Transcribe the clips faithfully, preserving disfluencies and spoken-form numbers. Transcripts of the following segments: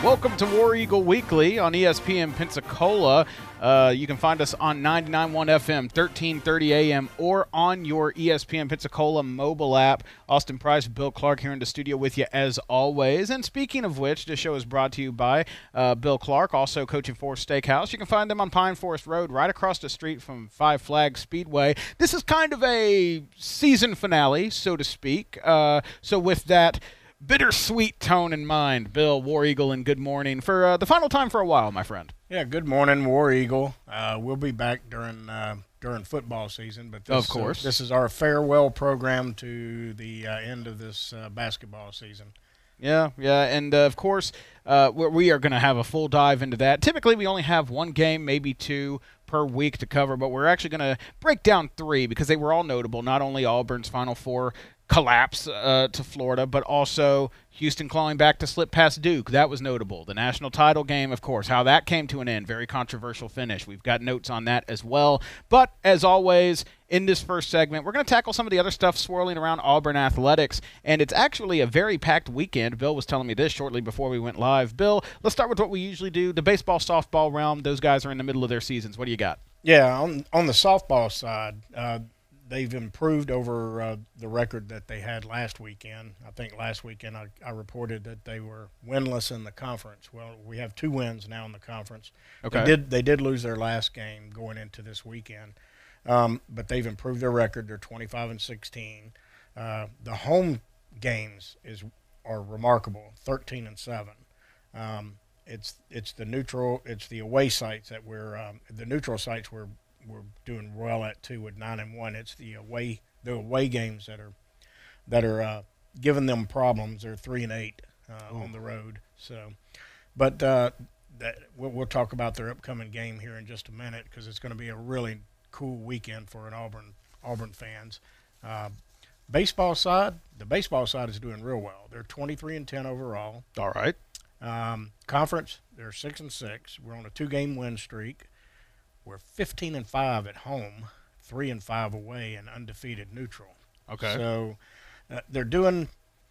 Welcome to War Eagle Weekly on E S P N Pensacola. Uh, you can find us on ninety-nine point one F M, thirteen thirty A M, or on your E S P N Pensacola mobile app. Austin Price, Bill Clark here in the studio with you as always. And speaking of which, this show is brought to you by uh, Bill Clark, also coaching for Steakhouse. You can find them on Pine Forest Road, right across the street from Five Flags Speedway. This is kind of a season finale, so to speak. Uh, so with that bittersweet tone in mind, Bill, War Eagle, and good morning for uh, the final time for a while, my friend. Yeah, good morning, War Eagle. Uh, we'll be back during uh, during football season, but this, of course, uh, this is our farewell program to the uh, end of this uh, basketball season. Yeah, yeah, and uh, of course, uh, we are going to have a full dive into that. Typically, we only have one game, maybe two per week to cover, but we're actually going to break down three because they were all notable. Not only Auburn's Final Four collapse uh, to Florida, but also Houston clawing back to slip past Duke. That was notable. The national title game, of course, how that came to an end. Very controversial finish. We've got notes on that as well. But as always, in this first segment, we're going to tackle some of the other stuff swirling around Auburn athletics, and it's actually a very packed weekend. Bill was telling me this shortly before we went live. Bill, let's start with what we usually do. The baseball, softball realm, those guys are in the middle of their seasons. What do you got? Yeah, on, on the softball side, uh, they've improved over uh, the record that they had last weekend. I think last weekend I, I reported that they were winless in the conference. Well, we have two wins now in the conference. Okay. They did they did lose their last game going into this weekend, um, but they've improved their record. They're twenty-five and sixteen. Uh, the home games is are remarkable, thirteen and seven. Um, it's it's the neutral it's the away sites that we're um, the neutral sites we're we're doing well at too with nine and one. It's the away the away games that are that are uh, giving them problems. They're three and eight uh, on the road. So, but uh, that we'll, we'll talk about their upcoming game here in just a minute because it's going to be a really cool weekend for an Auburn Auburn fans. Uh, baseball side, the baseball side is doing real well. They're twenty-three and ten overall. All right. Um, conference, they're six and six. We're on a two-game win streak. We're fifteen and five at home, three and five away, and undefeated neutral. Okay. So uh, they're doing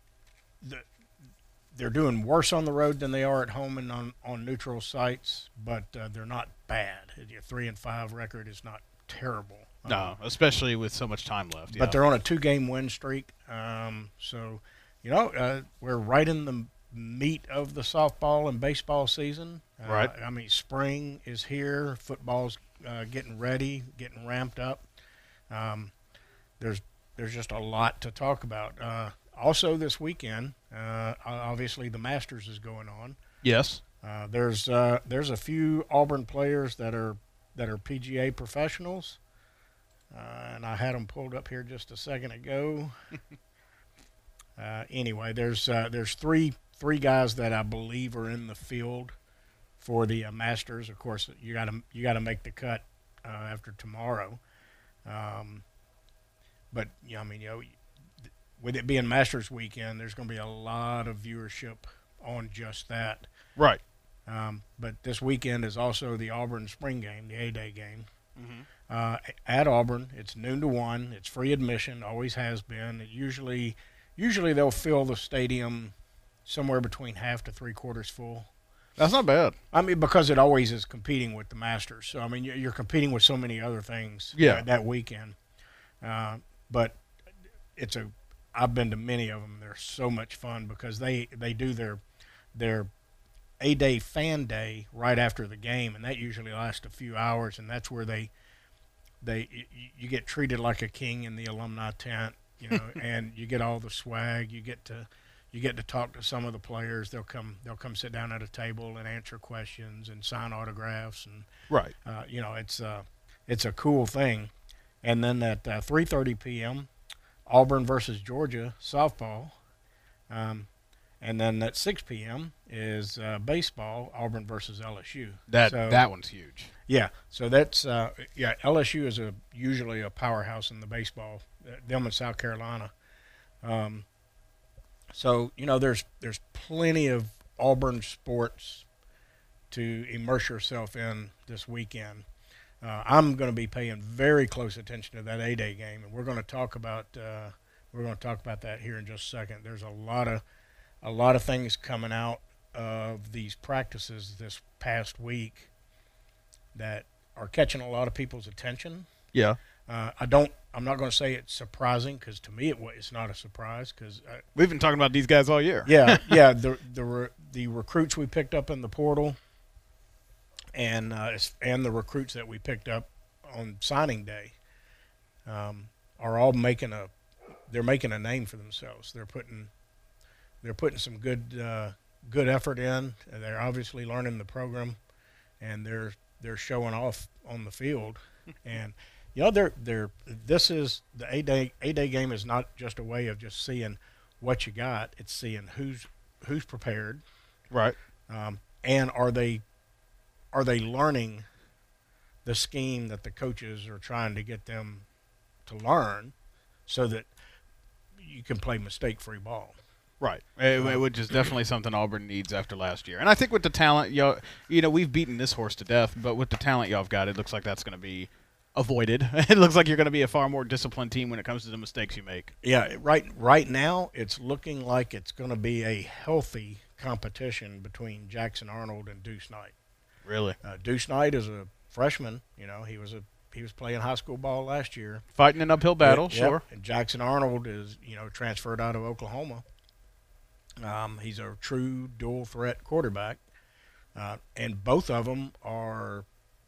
the, they're doing worse on the road than they are at home and on, on neutral sites, but uh, they're not bad. Your three and five record is not terrible. No, Um, especially with so much time left. but yeah. they're on a two-game win streak. Um, so, you know, uh, we're right in the meat of the softball and baseball season. Uh, Right. I mean, spring is here. Football's uh, getting ready, getting ramped up. Um, there's there's just a lot to talk about. Uh, also, this weekend, uh, obviously the Masters is going on. Yes. Uh, there's uh, there's a few Auburn players that are that are P G A professionals, uh, and I had them pulled up here just a second ago. uh, anyway, there's uh, there's three. Three guys that I believe are in the field for the uh, Masters. Of course, you got to you got to make the cut uh, after tomorrow. Um, but you know, I mean, you know, with it being Masters weekend, there's going to be a lot of viewership on just that. Right. Um, but this weekend is also the Auburn spring game, the A-Day game. Mm-hmm. Uh, at Auburn, it's noon to one. It's free admission, always has been. It usually, usually they'll fill the stadium somewhere between half to three quarters full. That's not bad. I mean, because it always is competing with the Masters. So, I mean, you're competing with so many other things Yeah. that, that weekend. Uh, but it's a – I've been to many of them. They're so much fun because they, they do their their A-Day fan day right after the game, and that usually lasts a few hours, and that's where they they you get treated like a king in the alumni tent, you know, and you get all the swag. You get to – You get to talk to some of the players. They'll come. They'll come sit down at a table and answer questions and sign autographs. And Right. uh, you know, it's uh, it's a cool thing. And then at uh, three thirty p.m., Auburn versus Georgia softball. Um, and then at six p.m. is uh, baseball, Auburn versus L S U. That so, that one's huge. Yeah. So that's uh, yeah. L S U is a usually a powerhouse in the baseball. Uh, them in South Carolina. Um, So, you know, there's there's plenty of Auburn sports to immerse yourself in this weekend. Uh, I'm going to be paying very close attention to that A-Day game, and we're going to talk about uh, we're going to talk about that here in just a second. There's a lot of a lot of things coming out of these practices this past week that are catching a lot of people's attention. Yeah. Uh, I don't. I'm not going to say it's surprising because to me it wa- it's not a surprise because uh, We've been talking about these guys all year. yeah, yeah. The the re, the recruits we picked up in the portal, and uh, it's- and the recruits that we picked up on signing day, um, are all making a. They're making a name for themselves. They're putting. They're putting some good uh, good effort in. They're obviously learning the program, and they're they're showing off on the field, and. You know, they're, they're, this is the A-Day A-Day game is not just a way of just seeing what you got. It's seeing who's who's prepared, Right. um, and are they are they learning the scheme that the coaches are trying to get them to learn, so that you can play mistake-free ball. Right, it, it- which is definitely something Auburn needs after last year. And I think with the talent, y'all, you know, we've beaten this horse to death, but with the talent y'all have got, it looks like that's going to be avoided. It looks like you're going to be a far more disciplined team when it comes to the mistakes you make. Yeah, right. Right now, it's looking like it's going to be a healthy competition between Jackson Arnold and Deuce Knight. Really, Uh, Deuce Knight is a freshman. You know, he was a he was playing high school ball last year. fighting an uphill battle, Yep, yep. sure. And Jackson Arnold is, you know, transferred out of Oklahoma. Um, he's a true dual threat quarterback, uh, and both of them are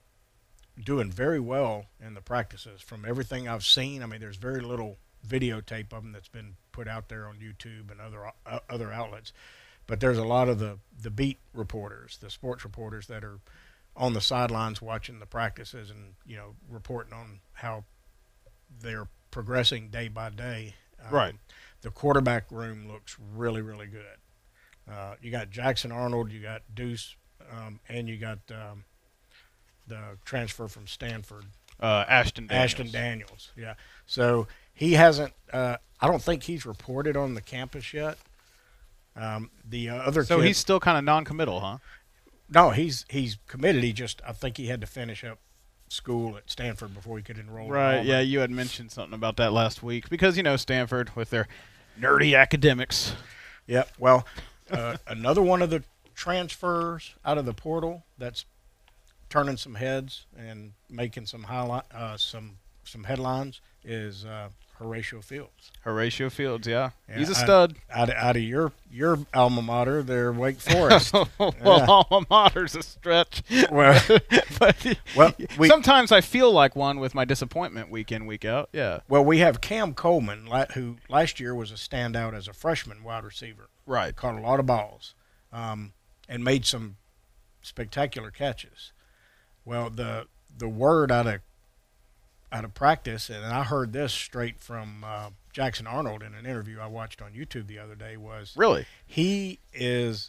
doing very well in the practices. From everything I've seen, I mean, there's very little videotape of them that's been put out there on YouTube and other uh, other outlets, but there's a lot of the the beat reporters, the sports reporters that are on the sidelines watching the practices and, you know, reporting on how they're progressing day by day. Um, Right. The quarterback room looks really, really good. Uh, you got Jackson Arnold, you got Deuce, um, and you got um, the transfer from Stanford, Uh, Ashton Daniels. Ashton Daniels. Yeah. So he hasn't. Uh, I don't think he's reported on the campus yet. Um, the uh, other So kid, he's still kind of non-committal, huh? no, he's he's committed. He just I think he had to finish up school at Stanford before he could enroll. in Right, Auburn. yeah, you had mentioned something about that last week because, you know, Stanford with their nerdy academics. Yep. Well, uh, another one of the transfers out of the portal that's turning some heads and making some highlight, uh, some some headlines is uh, Horatio Fields. Horatio Fields, yeah. Yeah, He's a I- stud. Out of, out of your your alma mater, they're Wake Forest. well, Yeah. alma mater's a stretch. Well, but well, we sometimes I feel like one with my disappointment week in, week out. Yeah. well we have Cam Coleman, la- who last year was a standout as a freshman wide receiver. Right. Caught a lot of balls, um, and made some spectacular catches. Well, the the word out of out of practice, and I heard this straight from uh, Jackson Arnold in an interview I watched on YouTube the other day, was Really? he is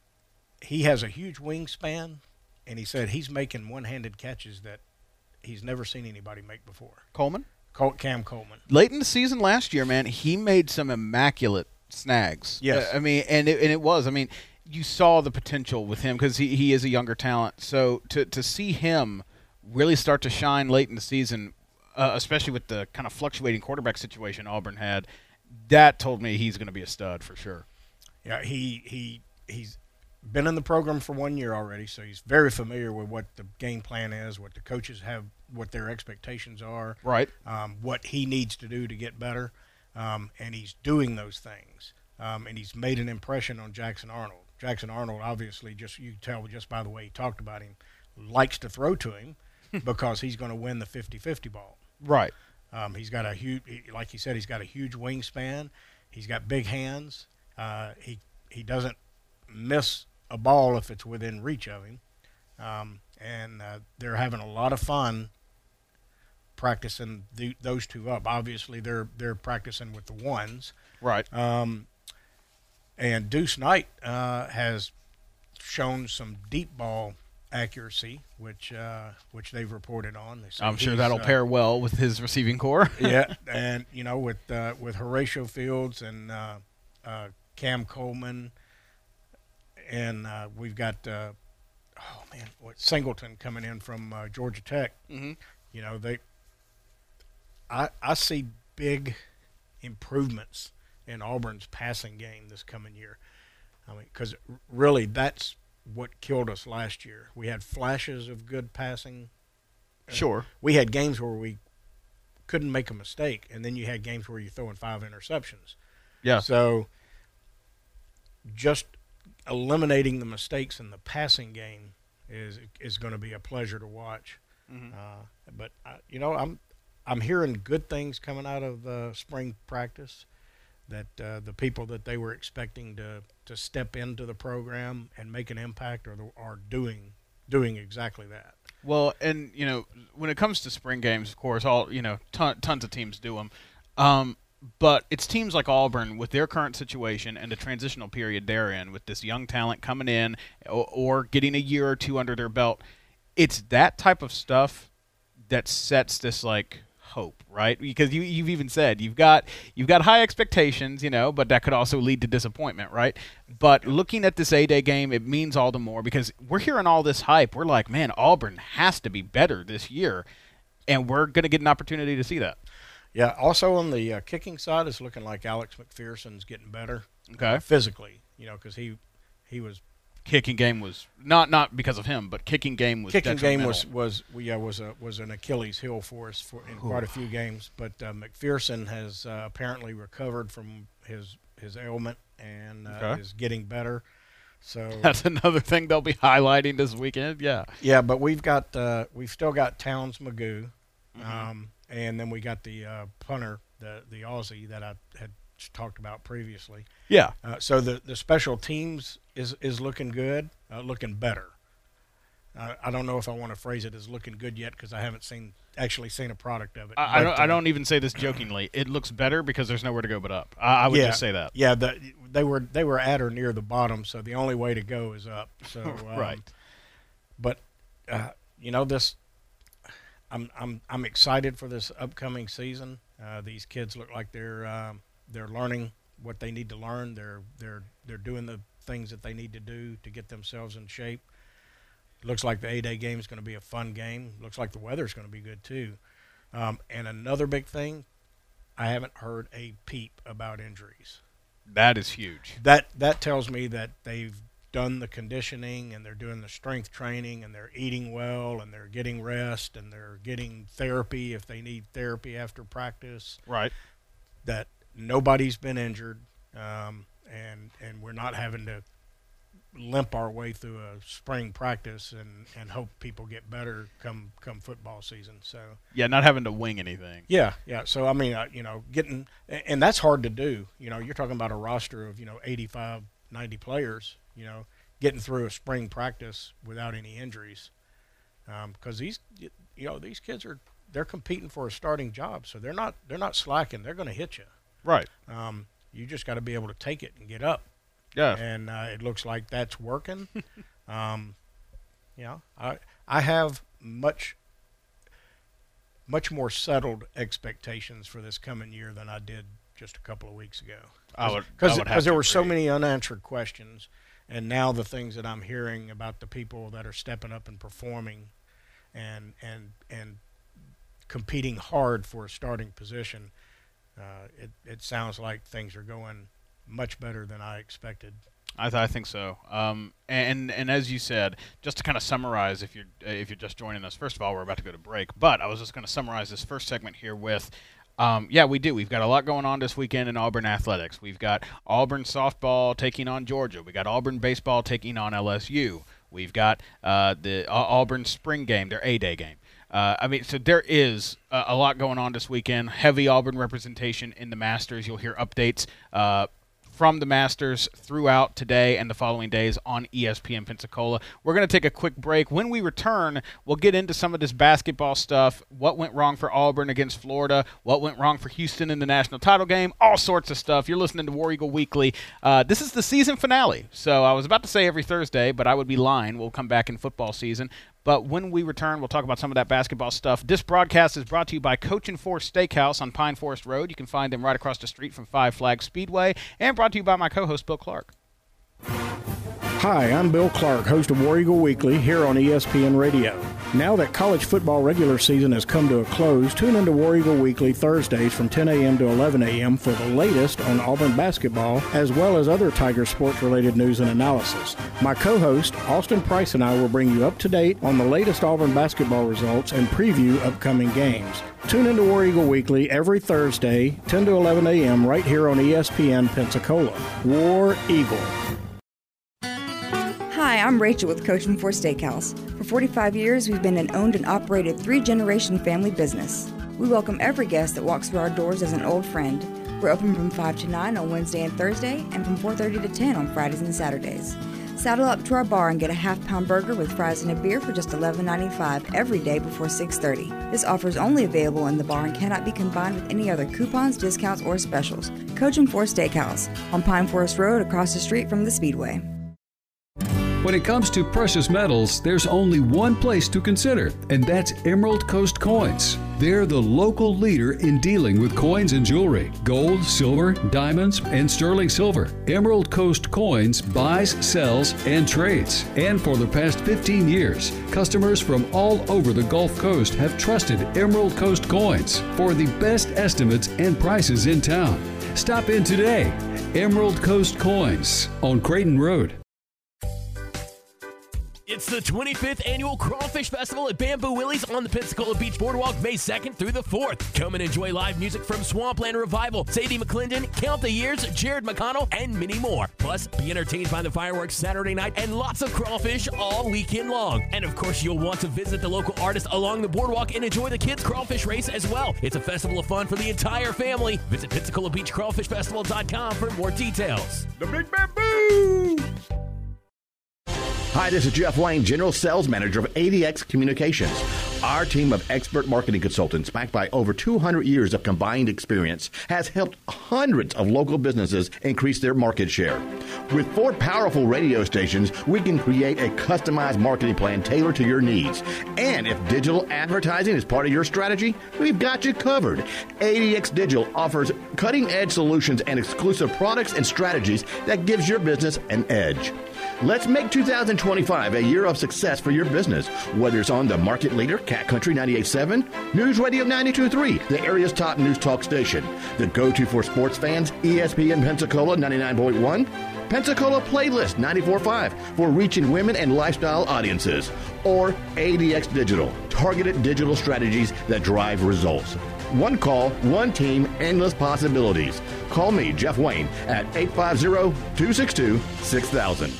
he has a huge wingspan, and he said he's making one-handed catches that he's never seen anybody make before. Coleman? Col- Cam Coleman. Late in the season last year, man, he made some immaculate snags. Yes. Uh, I mean, and it, and it was. I mean, you saw the potential with him because he, he is a younger talent. So to, to see him really start to shine late in the season, uh, especially with the kind of fluctuating quarterback situation Auburn had, that told me he's going to be a stud for sure. Yeah, he he he's been in the program for one year already, so he's very familiar with what the game plan is, what the coaches have, what their expectations are, Right. um, what he needs to do to get better, um, and he's doing those things. Um, and he's made an impression on Jackson Arnold. Jackson Arnold, obviously, just you can tell just by the way he talked about him, likes to throw to him because he's going to win the fifty-fifty ball. Right. Um, he's got a huge, like he said, he's got a huge wingspan. He's got big hands. Uh, he he doesn't miss a ball if it's within reach of him. Um, and uh, they're having a lot of fun practicing the, those two up. Obviously, they're they're practicing with the ones. Right. Um, and Deuce Knight uh, has shown some deep ball accuracy, which uh, which they've reported on. They say I'm sure he's, that'll uh, pair well with his receiving core. yeah, and you know, with uh, with Horatio Fields and uh, uh, Cam Coleman, and uh, we've got uh, oh man, what Singleton coming in from uh, Georgia Tech. Mhm. You know, they I I see big improvements in Auburn's passing game this coming year. I mean, because really that's what killed us last year. We had flashes of good passing. Sure. We had games where we couldn't make a mistake, and then you had games where you're throwing five interceptions. Yeah. So just eliminating the mistakes in the passing game is is going to be a pleasure to watch. Mm-hmm. Uh, but uh, you know, I'm I'm hearing good things coming out of uh, spring practice. That uh, the people that they were expecting to, to step into the program and make an impact are the, are doing doing exactly that. Well, and you know, when it comes to spring games, of course, all you know, ton, tons of teams do them. Um, but it's teams like Auburn with their current situation and the transitional period they're in, with this young talent coming in or, or getting a year or two under their belt. It's that type of stuff that sets this like hope, right? Because you you've even said you've got you've got high expectations, you know, but that could also lead to disappointment, right? But looking at this A-Day game, it means all the more because we're hearing all this hype. We're like, man, Auburn has to be better this year, and we're going to get an opportunity to see that. Yeah. Also on the uh, kicking side, it's looking like Alex McPherson's getting better. Okay. Uh, physically, you know, because he he was kicking game was not not because of him, but kicking game was kicking game was was yeah was a was an Achilles heel for us for in Ooh. quite a few games. But uh, McPherson has uh, apparently recovered from his his ailment and uh, okay. is getting better. So that's another thing they'll be highlighting this weekend. Yeah, yeah, but we've got uh, we've still got Towns Magoo, mm-hmm. um, and then we got the uh, punter, the the Aussie that I had talked about previously. Yeah. Uh, so the the special teams is is looking good, uh, looking better. Uh, I don't know if I want to phrase it as looking good yet because I haven't seen actually seen a product of it. I, but, I don't. uh, I don't even say this jokingly. It looks better because there's nowhere to go but up. I, I would yeah, just say that. Yeah, the, they were they were at or near the bottom, so the only way to go is up. So um, right. But uh, you know this. I'm I'm I'm excited for this upcoming season. Uh, these kids look like they're um, they're learning what they need to learn. They're they're they're doing the things that they need to do to get themselves in shape. It looks like the A-Day game is going to be a fun game. Looks like the weather's going to be good too. Um, and another big thing, I haven't heard a peep about injuries. That is huge. That that tells me that they've done the conditioning and they're doing the strength training and they're eating well and they're getting rest and they're getting therapy if they need therapy after practice. Right. That nobody's been injured, um, and and we're not having to limp our way through a spring practice and, and hope people get better come come football season. So yeah, not having to wing anything. Yeah, yeah. So I mean, uh, you know, getting and that's hard to do. You know, you're talking about a roster of you know eighty-five, ninety players. You know, getting through a spring practice without any injuries, because um, these you know these kids are they're competing for a starting job, so they're not they're not slacking. They're going to hit you. Right. Um, you just got to be able to take it and get up. Yeah. And uh, it looks like that's working. um, you know, I I have much much more settled expectations for this coming year than I did just a couple of weeks ago. I would because because there were so many unanswered questions, and now the things that I'm hearing about the people that are stepping up and performing, and and and competing hard for a starting position. Uh, it, it sounds like things are going much better than I expected. I, th- I think so. Um, and and as you said, just to kind of summarize, if you're if you're just joining us, first of all, we're about to go to break. But I was just going to summarize this first segment here with, um, yeah, we do. We've got a lot going on this weekend in Auburn athletics. We've got Auburn softball taking on Georgia. We got Auburn baseball taking on L S U. We've got uh, the uh, Auburn spring game, their A-Day game. Uh, I mean, so there is a, a lot going on this weekend. Heavy Auburn representation in the Masters. You'll hear updates uh, from the Masters throughout today and the following days on E S P N Pensacola. We're going to take a quick break. When we return, we'll get into some of this basketball stuff, what went wrong for Auburn against Florida, what went wrong for Houston in the national title game, all sorts of stuff. You're listening to War Eagle Weekly. Uh, this is the season finale. So I was about to say every Thursday, but I would be lying. We'll come back in football season. But when we return, we'll talk about some of that basketball stuff. This broadcast is brought to you by Coach and Four Steakhouse on Pine Forest Road. You can find them right across the street from Five Flag Speedway. And brought to you by my co-host, Bill Clark. Hi, I'm Bill Clark, host of War Eagle Weekly here on E S P N Radio. Now that college football regular season has come to a close, tune into War Eagle Weekly Thursdays from ten a.m. to eleven a.m. for the latest on Auburn basketball, as well as other Tiger sports-related news and analysis. My co-host, Austin Price, and I will bring you up to date on the latest Auburn basketball results and preview upcoming games. Tune into War Eagle Weekly every Thursday, ten to eleven a.m. right here on E S P N Pensacola. War Eagle. Hi, I'm Rachel with Coaching for Steakhouse. For forty-five years, we've been an owned and operated three-generation family business. We welcome every guest that walks through our doors as an old friend. We're open from five to nine on Wednesday and Thursday, and from four thirty to ten on Fridays and Saturdays. Saddle up to our bar and get a half-pound burger with fries and a beer for just eleven ninety-five every day before six thirty. This offer is only available in the bar and cannot be combined with any other coupons, discounts, or specials. Coaching for Steakhouse on Pine Forest Road across the street from the Speedway. When it comes to precious metals, there's only one place to consider, and that's Emerald Coast Coins. They're the local leader in dealing with coins and jewelry, gold, silver, diamonds, and sterling silver. Emerald Coast Coins buys, sells, and trades. And for the past fifteen years, customers from all over the Gulf Coast have trusted Emerald Coast Coins for the best estimates and prices in town. Stop in today. Emerald Coast Coins on Creighton Road. It's the twenty-fifth Annual Crawfish Festival at Bamboo Willie's on the Pensacola Beach Boardwalk, May second through the fourth. Come and enjoy live music from Swampland Revival, Sadie McClendon, Count the Years, Jared McConnell, and many more. Plus, be entertained by the fireworks Saturday night and lots of crawfish all weekend long. And of course, you'll want to visit the local artists along the boardwalk and enjoy the kids' crawfish race as well. It's a festival of fun for the entire family. Visit Pensacola Beach Crawfish Festival dot com for more details. The Big Bamboo! Hi, this is Jeff Wayne, General Sales Manager of A D X Communications. Our team of expert marketing consultants, backed by over two hundred years of combined experience, has helped hundreds of local businesses increase their market share. With four powerful radio stations, we can create a customized marketing plan tailored to your needs. And if digital advertising is part of your strategy, we've got you covered. A D X Digital offers cutting-edge solutions and exclusive products and strategies that gives your business an edge. Let's make two thousand twenty-five a year of success for your business, whether it's on the market leader, Cat Country ninety-eight point seven, News Radio ninety-two point three, the area's top news talk station, the go-to for sports fans, E S P N Pensacola ninety-nine point one, Pensacola Playlist ninety-four point five for reaching women and lifestyle audiences, or A D X Digital, targeted digital strategies that drive results. One call, one team, endless possibilities. Call me, Jeff Wayne, at eight five zero, two six two, six thousand.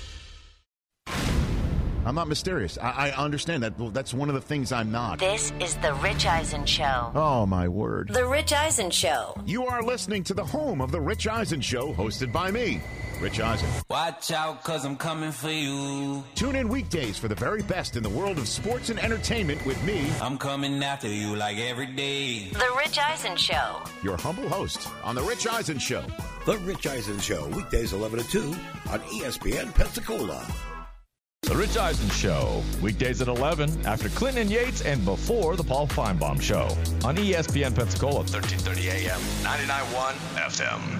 I'm not mysterious. I, I understand that. Well, that's one of the things I'm not. This is The Rich Eisen Show. Oh, my word. The Rich Eisen Show. You are listening to the home of The Rich Eisen Show, hosted by me, Rich Eisen. Watch out, cause I'm coming for you. Tune in weekdays for the very best in the world of sports and entertainment with me. I'm coming after you like every day. The Rich Eisen Show. Your humble host on The Rich Eisen Show. The Rich Eisen Show, weekdays eleven to two on E S P N Pensacola. The Rich Eisen Show, weekdays at eleven, after Clinton and Yates and before the Paul Feinbaum Show. On E S P N Pensacola, thirteen thirty A M, ninety-nine point one F M.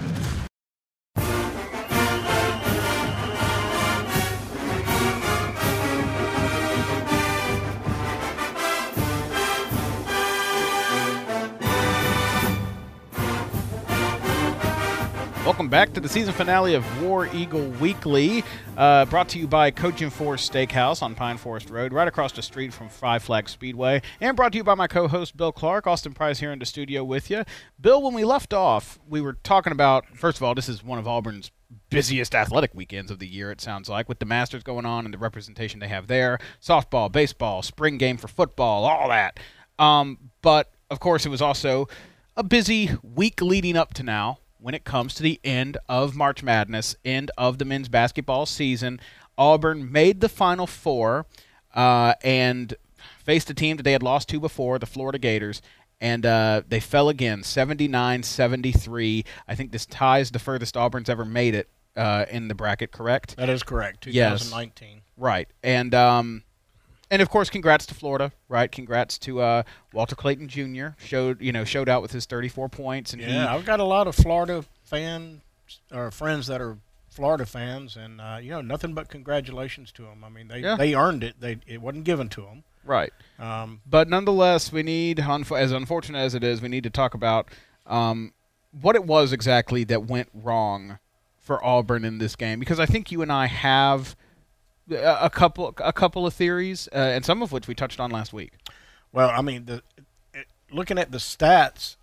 Welcome back to the season finale of War Eagle Weekly, uh, brought to you by Cajun Forest Steakhouse on Pine Forest Road, right across the street from Five Flag Speedway, and brought to you by my co-host Bill Clark. Austin Price here in the studio with you. Bill, when we left off, we were talking about, first of all, this is one of Auburn's busiest athletic weekends of the year, it sounds like, with the Masters going on and the representation they have there, softball, baseball, spring game for football, all that. Um, but, of course, it was also a busy week leading up to now, when it comes to the end of March Madness, end of the men's basketball season. Auburn made the Final Four uh, and faced a team that they had lost to before, the Florida Gators, and uh, they fell again, seventy-nine seventy-three. I think this ties the furthest Auburn's ever made it uh, in the bracket, correct? That is correct, twenty nineteen. Yes. Right. And, um, and of course, congrats to Florida, right? Congrats to uh, Walter Clayton Junior Showed, you know, showed out with his thirty-four points. And yeah, he, I've got a lot of Florida fans or friends that are Florida fans, and uh, you know, nothing but congratulations to them. I mean, they, yeah. they earned it. They it wasn't given to them. Right. Um, but nonetheless, we need, as unfortunate as it is, we need to talk about um, what it was exactly that went wrong for Auburn in this game, because I think you and I have a, a couple a couple of theories, uh, and some of which we touched on last week. Well, I mean, the, it, looking at the stats,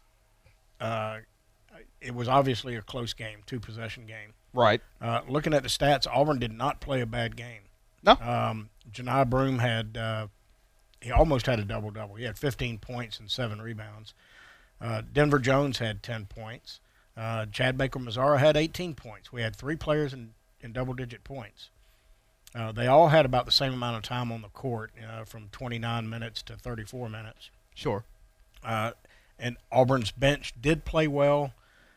uh, it was obviously a close game, two-possession game. Right. Uh, looking at the stats, Auburn did not play a bad game. No. Um, Janai Broome had uh, he almost had a double-double. He had fifteen points and seven rebounds. Uh, Denver Jones had ten points. Uh, Chad Baker-Mazara had eighteen points. We had three players in, in double-digit points. Uh, they all had about the same amount of time on the court, uh, from twenty-nine minutes to thirty-four minutes. Sure. Uh, and Auburn's bench did play well.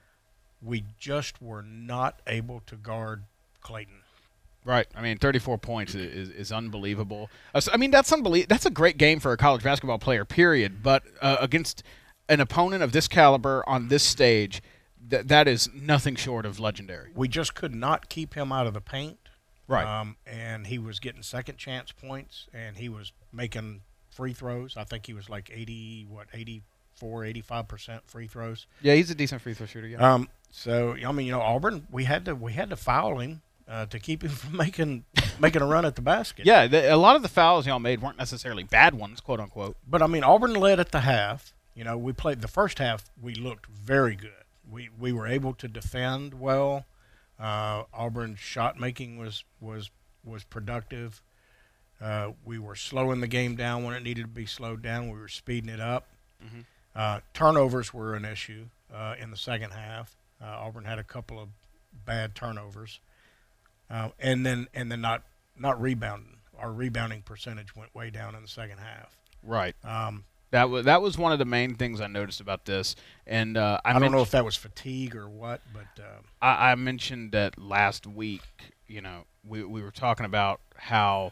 We just were not able to guard Clayton. Right. I mean, thirty-four points is, is, is unbelievable. Uh, so, I mean, that's unbelie- That's a great game for a college basketball player, period. But uh, against an opponent of this caliber on this stage, th- that is nothing short of legendary. We just could not keep him out of the paint. Right. Um, and he was getting second chance points, and he was making free throws. I think he was like eighty, what, eighty-four, eighty-five percent free throws. Yeah, he's a decent free throw shooter, yeah. Um, so, I mean, you know, Auburn, we had to we had to foul him uh, to keep him from making making a run at the basket. Yeah, the, a lot of the fouls y'all made weren't necessarily bad ones, quote unquote. But I mean, Auburn led at the half. You know, we played the first half. We looked very good. We we were able to defend well. Uh, Auburn's shot making was was was productive. Uh, we were slowing the game down when it needed to be slowed down. We were speeding it up. Mm-hmm. Uh, turnovers were an issue uh, in the second half. Uh, Auburn had a couple of bad turnovers, uh, and then and then not not rebounding. Our rebounding percentage went way down in the second half. Right. Um, that was that was one of the main things I noticed about this, and uh, I, I don't mentioned, know if that was fatigue or what, but uh, I, I mentioned that last week. You know, we we were talking about how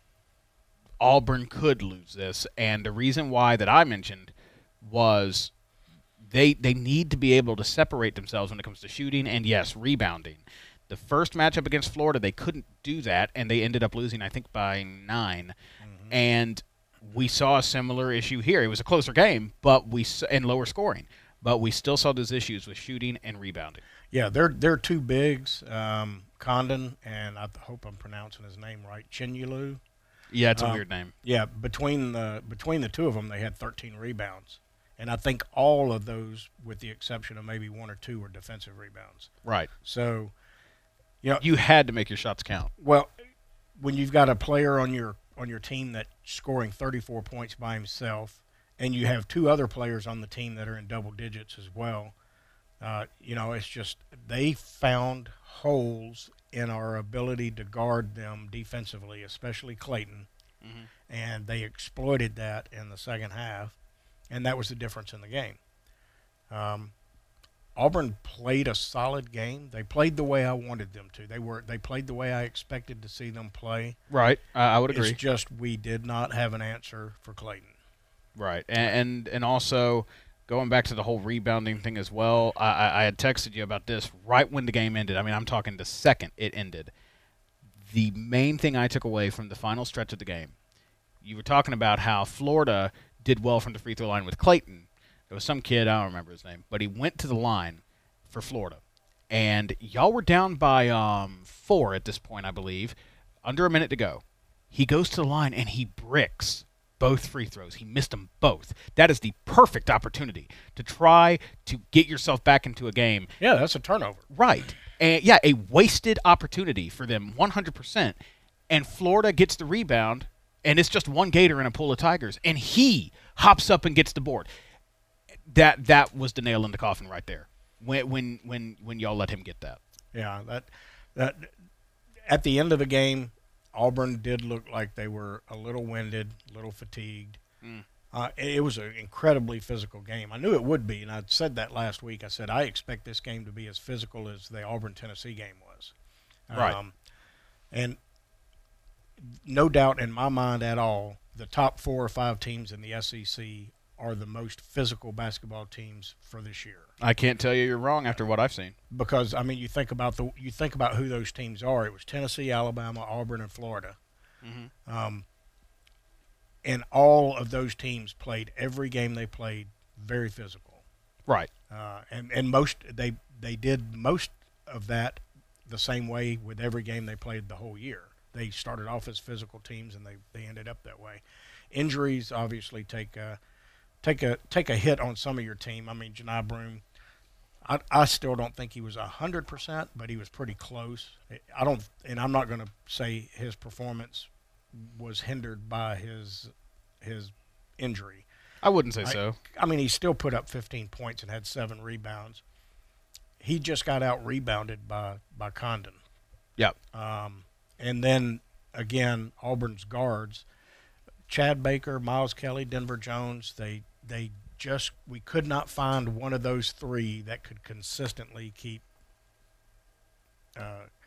Auburn could lose this, and the reason why that I mentioned was they they need to be able to separate themselves when it comes to shooting and, yes, rebounding. The first matchup against Florida, they couldn't do that, and they ended up losing, I think, by nine. Mm-hmm. And we saw a similar issue here. It was a closer game, but we and lower scoring, but we still saw those issues with shooting and rebounding. Yeah, they're they're two bigs, um, Condon, and I hope I'm pronouncing his name right, Chinyulu. Yeah, it's a um, weird name. Yeah, between the between the two of them, they had thirteen rebounds. And I think all of those, with the exception of maybe one or two, were defensive rebounds. Right. So, you know, you had to make your shots count. Well, when you've got a player on your on your team that's scoring thirty-four points by himself, and you have two other players on the team that are in double digits as well, uh, you know, it's just they found holes in our ability to guard them defensively, especially Clayton, mm-hmm. and they exploited that in the second half. And that was the difference in the game. Um, Auburn played a solid game. They played the way I wanted them to. They were they played the way I expected to see them play. Right, uh, I would agree. It's just we did not have an answer for Clayton. Right, and and, and also going back to the whole rebounding thing as well. I, I had texted you about this right when the game ended. I mean, I'm talking the second it ended. The main thing I took away from the final stretch of the game, you were talking about how Florida did well from the free throw line with Clayton. There was some kid, I don't remember his name, but he went to the line for Florida. And y'all were down by um, four at this point, I believe, under a minute to go. He goes to the line and he bricks both free throws. He missed them both. That is the perfect opportunity to try to get yourself back into a game. Yeah, that's a turnover. Right. And yeah, a wasted opportunity for them, one hundred percent. And Florida gets the rebound, and it's just one Gator in a pool of Tigers, and he hops up and gets the board. That that was the nail in the coffin right there. When when when when y'all let him get that. Yeah, that that at the end of the game, Auburn did look like they were a little winded, a little fatigued. Mm. Uh, it was an incredibly physical game. I knew it would be, and I said that last week. I said I expect this game to be as physical as the Auburn-Tennessee game was. Right. Um, and no doubt in my mind at all, the top four or five teams in the S E C are the most physical basketball teams for this year. I can't tell you you're wrong after what I've seen. Because I mean, you think about the you think about who those teams are. It was Tennessee, Alabama, Auburn, and Florida. Mm-hmm. Um, and all of those teams played every game they played very physical. Right. Uh, and and most they they did most of that the same way with every game they played the whole year. They started off as physical teams, and they, they ended up that way. Injuries obviously take a, take a take a hit on some of your team. I mean, Janai Broome, I, I still don't think he was one hundred percent, but he was pretty close. I don't, and I'm not going to say his performance was hindered by his his injury. I wouldn't say I, so. I mean, he still put up fifteen points and had seven rebounds. He just got out rebounded by, by Condon. Yep. Um, and then, again, Auburn's guards, Chad Baker, Miles Kelly, Denver Jones, they they just – we could not find one of those three that could consistently keep uh,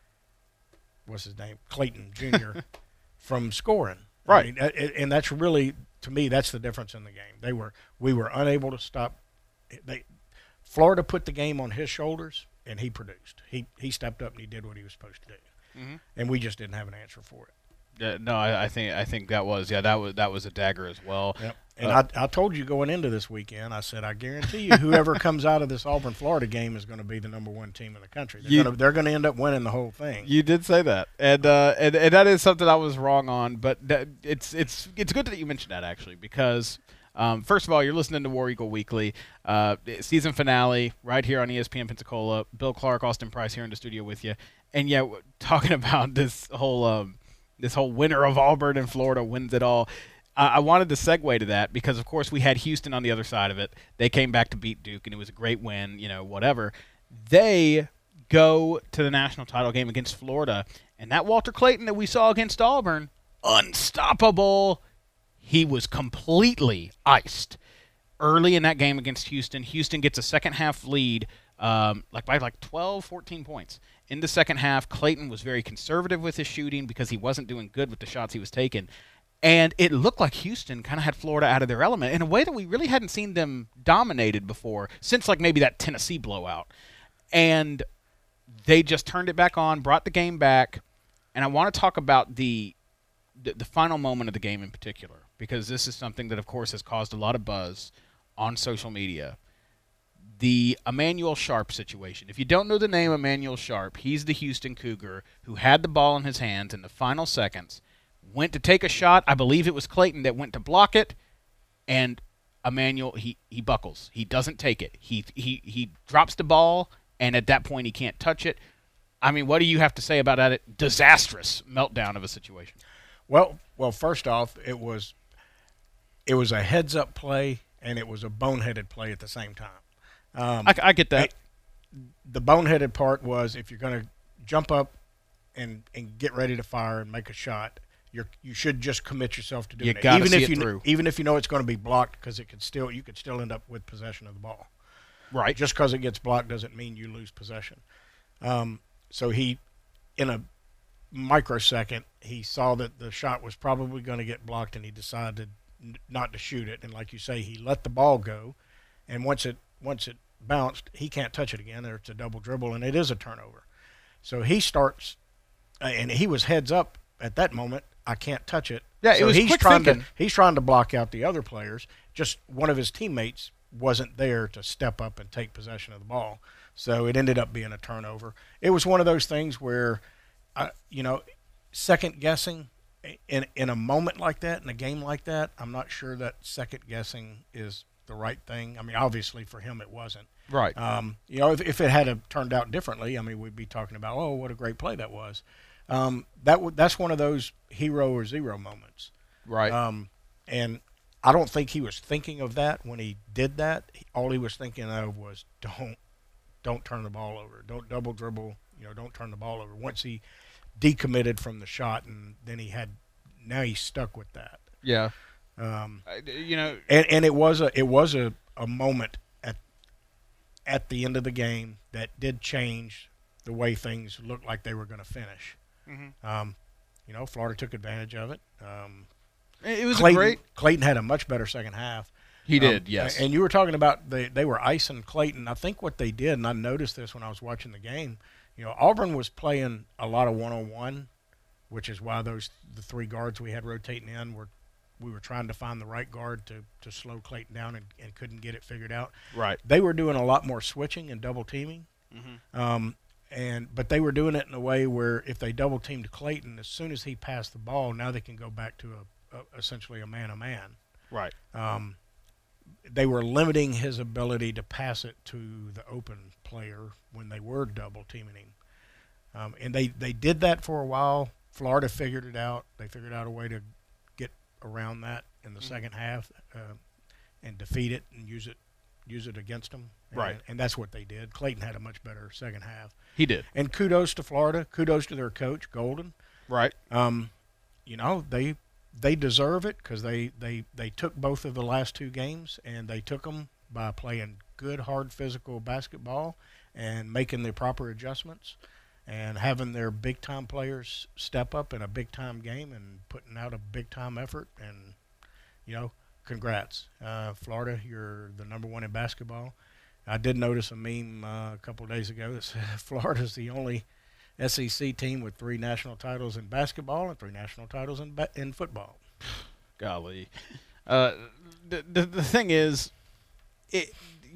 – what's his name? Clayton Junior from scoring. Right. I mean, and that's really – to me, that's the difference in the game. They were we were unable to stop. They Florida put the game on his shoulders, and he produced. He he stepped up and he did what he was supposed to do, mm-hmm. and we just didn't have an answer for it. Uh, no, I, I think I think that was yeah that was that was a dagger as well. Yep. And uh, I I told you going into this weekend, I said I guarantee you, whoever comes out of this Auburn Florida game is going to be the number one team in the country. They're you, gonna, they're going to end up winning the whole thing. You did say that, and uh, and, and that is something I was wrong on. But that, it's it's it's good that you mentioned that actually, because um, first of all, you're listening to War Eagle Weekly, uh, season finale right here on E S P N Pensacola. Bill Clark, Austin Price here in the studio with you, and yeah, talking about this whole um, this whole winner of Auburn and Florida wins it all. I wanted to segue to that because, of course, we had Houston on the other side of it. They came back to beat Duke, and it was a great win, you know, whatever. They go to the national title game against Florida, and that Walter Clayton that we saw against Auburn, unstoppable. He was completely iced early in that game against Houston. Houston gets a second-half lead, um, like by like twelve, fourteen points. In the second half, Clayton was very conservative with his shooting because he wasn't doing good with the shots he was taking. And it looked like Houston kind of had Florida out of their element in a way that we really hadn't seen them dominated before since like maybe that Tennessee blowout. And they just turned it back on, brought the game back. And I want to talk about the, the the final moment of the game in particular, because this is something that, of course, has caused a lot of buzz on social media. The Emmanuel Sharp situation. If you don't know the name Emmanuel Sharp, he's the Houston Cougar who had the ball in his hands in the final seconds, went to take a shot. I believe it was Clayton that went to block it, and Emmanuel, he, he buckles. He doesn't take it. He, he he drops the ball, and at that point he can't touch it. I mean, what do you have to say about that disastrous meltdown of a situation? Well, well, first off, it was it was a heads-up play, and it was a boneheaded play at the same time. Um, I, I get that. It, the boneheaded part was if you're going to jump up and, and get ready to fire and make a shot, You're, you should just commit yourself to doing you it, gotta even see if it you through. even if you know it's going to be blocked, because it could still you could still end up with possession of the ball. Right. Just because it gets blocked doesn't mean you lose possession. Um, so he, in a microsecond, he saw that the shot was probably going to get blocked, and he decided n- not to shoot it. And like you say, he let the ball go, and once it once it bounced, he can't touch it again, or it's a double dribble, and it is a turnover. So he starts, uh, and he was heads up at that moment. I can't touch it. Yeah, so it was he's quick trying thinking. to he's trying to block out the other players. Just one of his teammates wasn't there to step up and take possession of the ball. So it ended up being a turnover. It was one of those things where, uh, you know, second guessing in in a moment like that, in a game like that, I'm not sure that second guessing is the right thing. I mean, obviously for him it wasn't. Right. Um, you know, if, if it had have turned out differently, I mean, we'd be talking about, oh, what a great play that was. Um, that w- that's one of those hero or zero moments. Right. Um, and I don't think he was thinking of that when he did that. All he was thinking of was don't don't turn the ball over. Don't double dribble. You know, don't turn the ball over. Once he decommitted from the shot, and then he had now he's stuck with that. Yeah. Um, I, you know, and and it was a it was a, a moment at at the end of the game that did change the way things looked like they were going to finish. Mm-hmm. Um, you know, Florida took advantage of it. Um, it was Clayton, a great. Clayton had a much better second half. He Um, did, yes. And you were talking about they they were icing Clayton. I think what they did, and I noticed this when I was watching the game. You know, Auburn was playing a lot of one-on-one, which is why those the three guards we had rotating in were we were trying to find the right guard to, to slow Clayton down and, and couldn't get it figured out. Right. They were doing a lot more switching and double teaming. Mm-hmm. Um, and but they were doing it in a way where if they double teamed Clayton, as soon as he passed the ball, now they can go back to a, a essentially a man a man. Right. Um, they were limiting his ability to pass it to the open player when they were double teaming him. Um, and they, they did that for a while. Florida figured it out. They figured out a way to get around that in the mm-hmm. second half uh, and defeat it and use it use it against them. And, right. And that's what they did. Clayton had a much better second half. He did. And kudos to Florida. Kudos to their coach, Golden. Right. Um, you know, they they deserve it because they, they, they took both of the last two games, and they took them by playing good, hard, physical basketball and making the proper adjustments and having their big-time players step up in a big-time game and putting out a big-time effort. And, you know, congrats. Uh, Florida, you're the number one in basketball. I did notice a meme uh, a couple of days ago that said Florida's the only S E C team with three national titles in basketball and three national titles in ba- in football. Golly. Uh, the, the the thing is, it,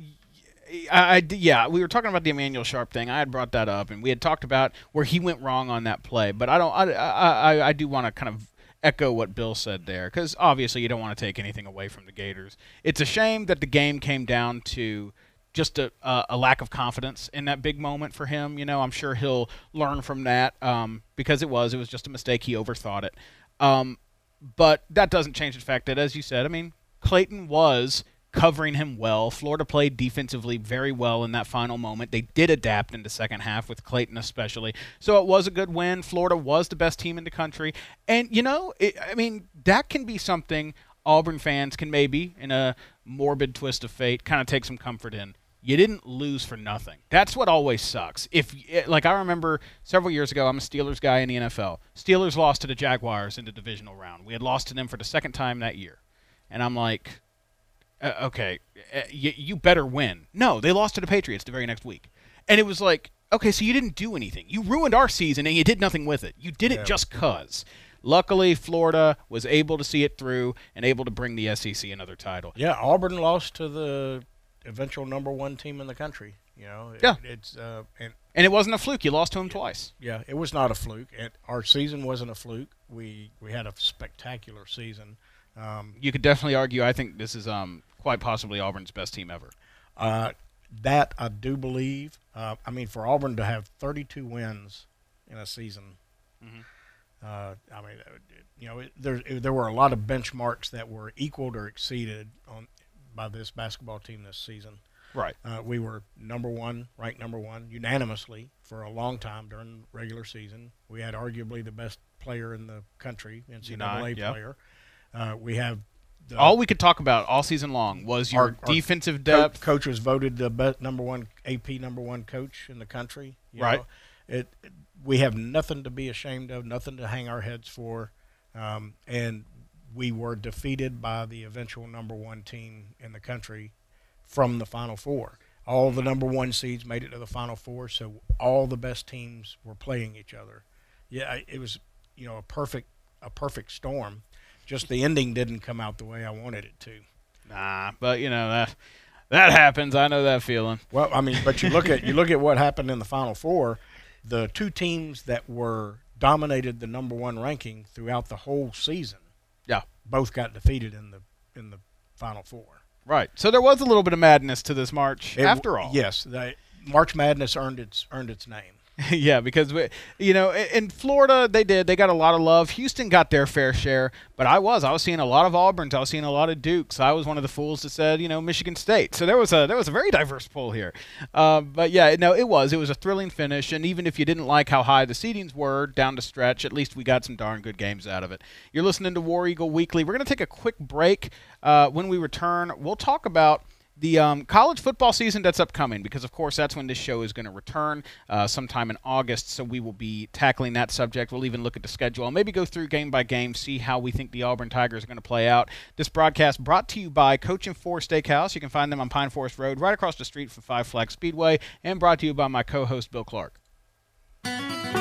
I, I, yeah, we were talking about the Emmanuel Sharp thing. I had brought that up, and we had talked about where he went wrong on that play. But I don't. I I, I do want to kind of echo what Bill said there, because obviously you don't want to take anything away from the Gators. It's a shame that the game came down to just a, uh, a lack of confidence in that big moment for him. You know, I'm sure he'll learn from that um, because it was. It was just a mistake. He overthought it. Um, but that doesn't change the fact that, as you said, I mean, Clayton was covering him well. Florida played defensively very well in that final moment. They did adapt in the second half with Clayton especially. So it was a good win. Florida was the best team in the country. And, you know, it, I mean, that can be something Auburn fans can maybe, in a morbid twist of fate, kind of take some comfort in. You didn't lose for nothing. That's what always sucks. If like I remember several years ago, I'm a Steelers guy in the N F L. Steelers lost to the Jaguars in the divisional round. We had lost to them for the second time that year. And I'm like, uh, okay, uh, y- you better win. No, they lost to the Patriots the very next week. And it was like, okay, so you didn't do anything. You ruined our season, and you did nothing with it. You did it yeah. just because. Luckily, Florida was able to see it through and able to bring the S E C another title. Yeah, Auburn lost to the eventual number one team in the country. You know, it, yeah. it's uh, and and it wasn't a fluke. You lost to them twice. Yeah, it was not a fluke. It, our season wasn't a fluke. We we had a spectacular season. Um, you could definitely argue. I think this is um, quite possibly Auburn's best team ever. Uh, that I do believe. Uh, I mean, for Auburn to have thirty-two wins in a season. Mm-hmm. Uh, I mean, you know, there there were a lot of benchmarks that were equaled or exceeded on by this basketball team this season. Right. Uh, we were number one, ranked number one, unanimously for a long time during regular season. We had arguably the best player in the country, N C double A yep. player. Uh, we have the, all we could talk about all season long was your our, our defensive depth. Co- coach was voted the best number one A P number one coach in the country. You right. know, it, it we have nothing to be ashamed of, nothing to hang our heads for, um, and we were defeated by the eventual number one team in the country from the Final Four. All the number one seeds made it to the Final Four, so all the best teams were playing each other. Yeah, it was, you know, a perfect a perfect storm. Just the ending didn't come out the way I wanted it to. Nah, but you know that that happens. I know that feeling. Well, I mean, but you look at you look at what happened in the Final Four. The two teams that were dominated the number one ranking throughout the whole season. Yeah, both got defeated in the in the Final Four. Right. So there was a little bit of madness to this March, it, after all. Yes, the March Madness earned its earned its name. Yeah, because, we, you know, in Florida, they did. They got a lot of love. Houston got their fair share, but I was. I was seeing a lot of Auburns. I was seeing a lot of Dukes. I was one of the fools that said, you know, Michigan State. So there was a there was a very diverse pool here. Uh, but, yeah, no, it was. It was a thrilling finish, and even if you didn't like how high the seedings were down the stretch, at least we got some darn good games out of it. You're listening to War Eagle Weekly. We're going to take a quick break. Uh, when we return, we'll talk about the um, college football season that's upcoming, because, of course, that's when this show is going to return uh, sometime in August, so we will be tackling that subject. We'll even look at the schedule and maybe go through game by game, see how we think the Auburn Tigers are going to play out. This broadcast brought to you by Coach and Four Steakhouse. You can find them on Pine Forest Road, right across the street from Five Flag Speedway, and brought to you by my co-host, Bill Clark. Hi,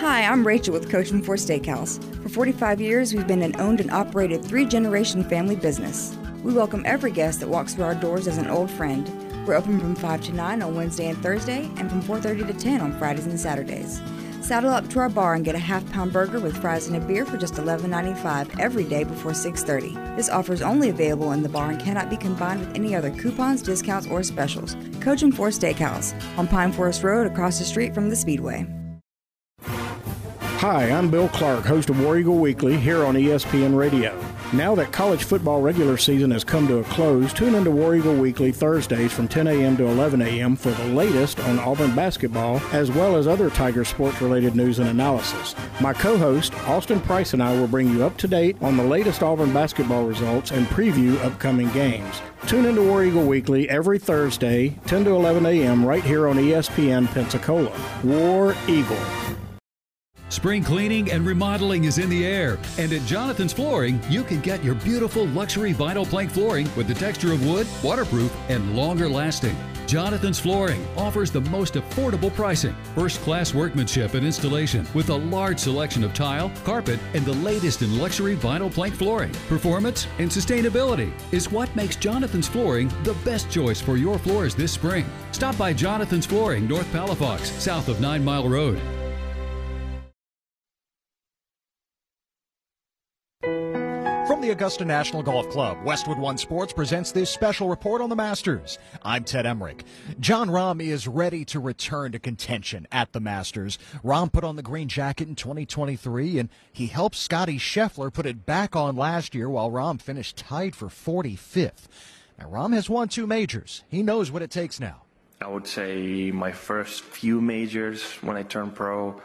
Hi, I'm Rachel with Coaching for Steakhouse. For forty-five years, we've been an owned and operated three-generation family business. We welcome every guest that walks through our doors as an old friend. We're open from five to nine on Wednesday and Thursday, and from four thirty to ten on Fridays and Saturdays. Saddle up to our bar and get a half-pound burger with fries and a beer for just eleven ninety-five every day before six thirty. This offer is only available in the bar and cannot be combined with any other coupons, discounts, or specials. Cajun Forest Steakhouse on Pine Forest Road across the street from the Speedway. Hi, I'm Bill Clark, host of War Eagle Weekly here on E S P N Radio. Now that college football regular season has come to a close, tune into War Eagle Weekly Thursdays from ten a.m. to eleven a.m. for the latest on Auburn basketball, as well as other Tiger sports-related news and analysis. My co-host, Austin Price, and I will bring you up to date on the latest Auburn basketball results and preview upcoming games. Tune into War Eagle Weekly every Thursday, ten to eleven a.m. right here on E S P N Pensacola. War Eagle. Spring cleaning and remodeling is in the air, and at Jonathan's Flooring, you can get your beautiful luxury vinyl plank flooring with the texture of wood, waterproof, and longer lasting. Jonathan's Flooring offers the most affordable pricing, first-class workmanship and installation with a large selection of tile, carpet, and the latest in luxury vinyl plank flooring. Performance and sustainability is what makes Jonathan's Flooring the best choice for your floors this spring. Stop by Jonathan's Flooring, North Palafox, south of Nine Mile Road. From the Augusta National Golf Club, Westwood One Sports presents this special report on the Masters. I'm Ted Emmerich. Jon Rahm is ready to return to contention at the Masters. Rahm put on the green jacket in twenty twenty-three, and he helped Scotty Scheffler put it back on last year while Rahm finished tied for forty-fifth. Now, Rahm has won two majors. He knows what it takes now. I would say my first few majors when I turned pro,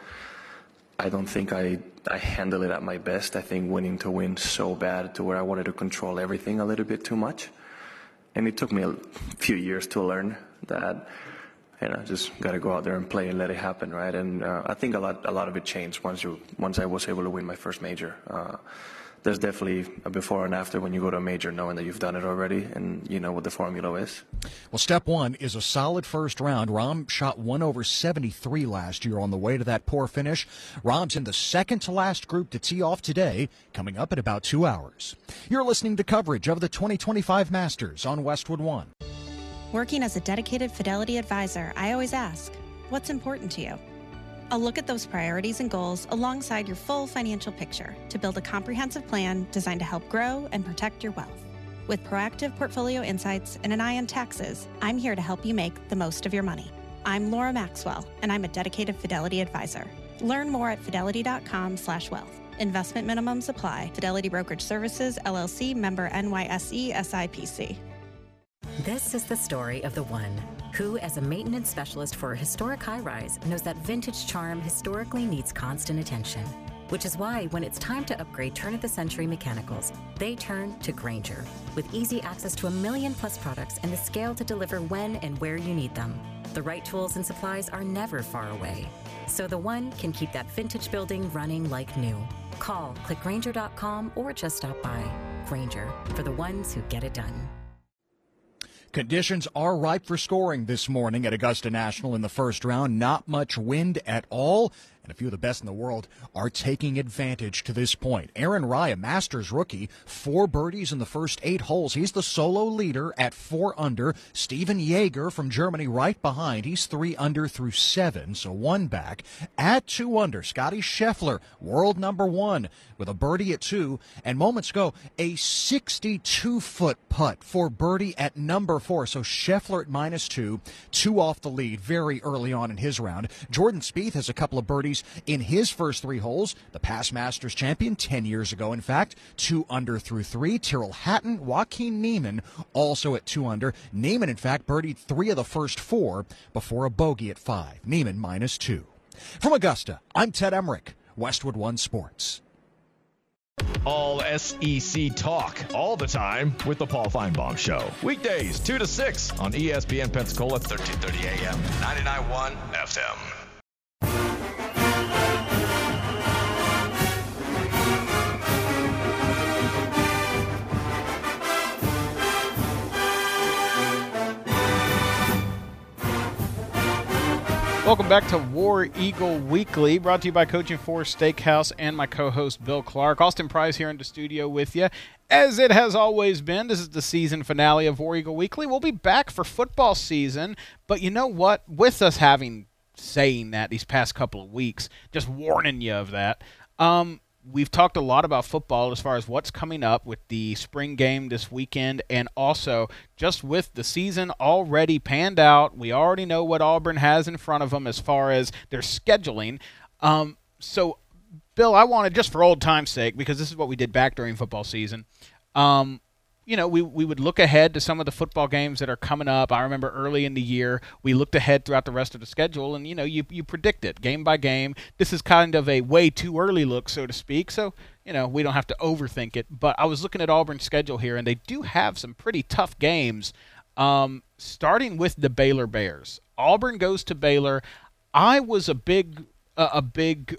I don't think I, I handled it at my best. I think winning to win so bad to where I wanted to control everything a little bit too much. And it took me a few years to learn that, you know, just got to go out there and play and let it happen, right? And uh, I think a lot a lot of it changed once you once I was able to win my first major. Uh, there's definitely a before and after when you go to a major, knowing that you've done it already and you know what the formula is. Well, step one is a solid first round. Rahm shot one over seventy-three last year on the way to that poor finish. Rahm's in the second to last group to tee off today, coming up in about two hours. You're listening to coverage of the twenty twenty-five Masters on Westwood One. Working as a dedicated Fidelity advisor, I always ask, what's important to you? I'll look at those priorities and goals alongside your full financial picture to build a comprehensive plan designed to help grow and protect your wealth. With proactive portfolio insights and an eye on taxes, I'm here to help you make the most of your money. I'm Laura Maxwell, and I'm a dedicated Fidelity advisor. Learn more at fidelity.com slash wealth. Investment minimums apply. Fidelity Brokerage Services, L L C, member N Y S E, S I P C. This is the story of the one who, as a maintenance specialist for a historic high-rise, knows that vintage charm historically needs constant attention. Which is why, when it's time to upgrade turn-of-the-century mechanicals, they turn to Grainger. With easy access to a million-plus products and the scale to deliver when and where you need them. The right tools and supplies are never far away. So the one can keep that vintage building running like new. Call, click Grainger dot com, or just stop by. Grainger, for the ones who get it done. Conditions are ripe for scoring this morning at Augusta National in the first round. Not much wind at all, and a few of the best in the world are taking advantage to this point. Aaron Rai, a Masters rookie, four birdies in the first eight holes. He's the solo leader at four under. Steven Jaeger from Germany right behind. He's three under through seven, so one back. At two under, Scotty Scheffler, world number one, with a birdie at two. And moments ago, a sixty-two foot putt for birdie at number four. So Scheffler at minus two, two off the lead very early on in his round. Jordan Spieth has a couple of birdies in his first three holes. The past Masters champion ten years ago, in fact, two under through three. Tyrrell Hatton, Joaquin Niemann also at two under. Niemann, in fact, birdied three of the first four before a bogey at five. Niemann minus two. From Augusta, I'm Ted Emmerich, Westwood One Sports. All S E C talk all the time with the Paul Feinbaum Show. Weekdays two to six on E S P N Pensacola, thirteen thirty A M, ninety-nine point one F M. Welcome back to War Eagle Weekly, brought to you by Coaching for Steakhouse and my co-host Bill Clark. Austin Price here in the studio with you. As it has always been, this is the season finale of War Eagle Weekly. We'll be back for football season, but you know what? With us having saying that these past couple of weeks, just warning you of that, um, we've talked a lot about football as far as what's coming up with the spring game this weekend, and also just with the season already panned out. We already know what Auburn has in front of them as far as their scheduling. Um, so, Bill, I wanted, just for old time's sake, because this is what we did back during football season, um, you know, we, we would look ahead to some of the football games that are coming up. I remember early in the year, we looked ahead throughout the rest of the schedule, and, you know, you, you predict it game by game. This is kind of a way too early look, so to speak, so, you know, we don't have to overthink it. But I was looking at Auburn's schedule here, and they do have some pretty tough games, um, starting with the Baylor Bears. Auburn goes to Baylor. I was a big, uh, a big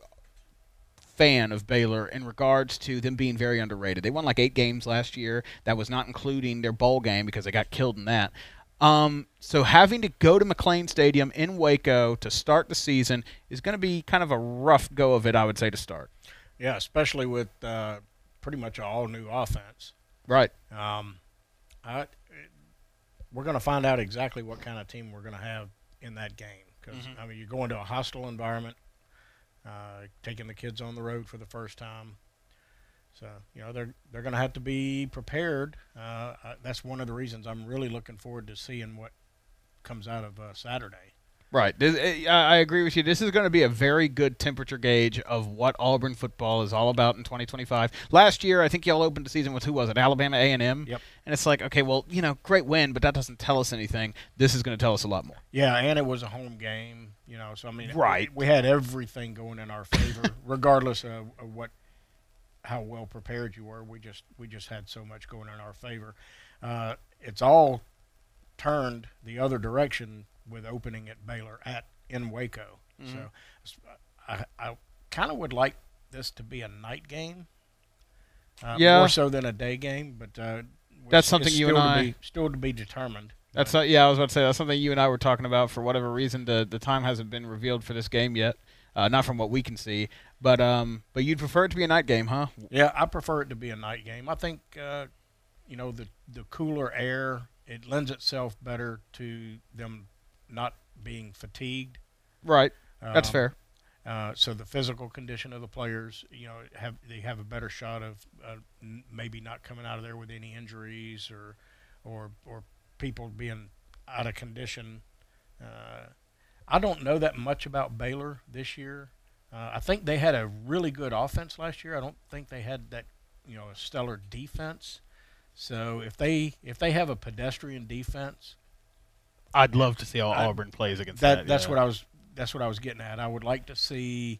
fan of Baylor in regards to them being very underrated. They won like eight games last year. That was not including their bowl game because they got killed in that. Um, so having to go to McLean Stadium in Waco to start the season is going to be kind of a rough go of it, I would say, to start. Yeah, especially with uh, pretty much an all-new offense. Right. Um, I, we're going to find out exactly what kind of team we're going to have in that game because, mm-hmm. I mean, you're going to a hostile environment. Uh, taking the kids on the road for the first time. So, you know, they're they're going to have to be prepared. Uh, I, that's one of the reasons I'm really looking forward to seeing what comes out of uh, Saturday. Right. This, I agree with you. This is going to be a very good temperature gauge of what Auburn football is all about in twenty twenty-five. Last year, I think y'all opened the season with, who was it, Alabama A and M? Yep. And it's like, okay, well, you know, great win, but that doesn't tell us anything. This is going to tell us a lot more. Yeah, and it was a home game, you know, so, I mean, right. we, we had everything going in our favor, regardless of, of what, how well prepared you were. We just, we just had so much going in our favor. Uh, it's all turned the other direction with opening at Baylor at in Waco. Mm-hmm. So I, I kind of would like this to be a night game, uh, yeah. more so than a day game. But uh, that's something you and I to be, still to be determined. That's not, yeah, I was about to say that's something you and I were talking about. For whatever reason, the the time hasn't been revealed for this game yet, uh, not from what we can see. But um, but you'd prefer it to be a night game, huh? Yeah, I prefer it to be a night game. I think uh, you know the the cooler air, it lends itself better to them not being fatigued. Right. That's um, fair. Uh, so the physical condition of the players, you know, have they have a better shot of uh, n- maybe not coming out of there with any injuries or or or people being out of condition. Uh, I don't know that much about Baylor this year. Uh, I think they had a really good offense last year. I don't think they had that, you know, a stellar defense. So if they if they have a pedestrian defense, I'd love to see how I, Auburn plays against that. that. That's yeah. what I was. That's what I was getting at. I would like to see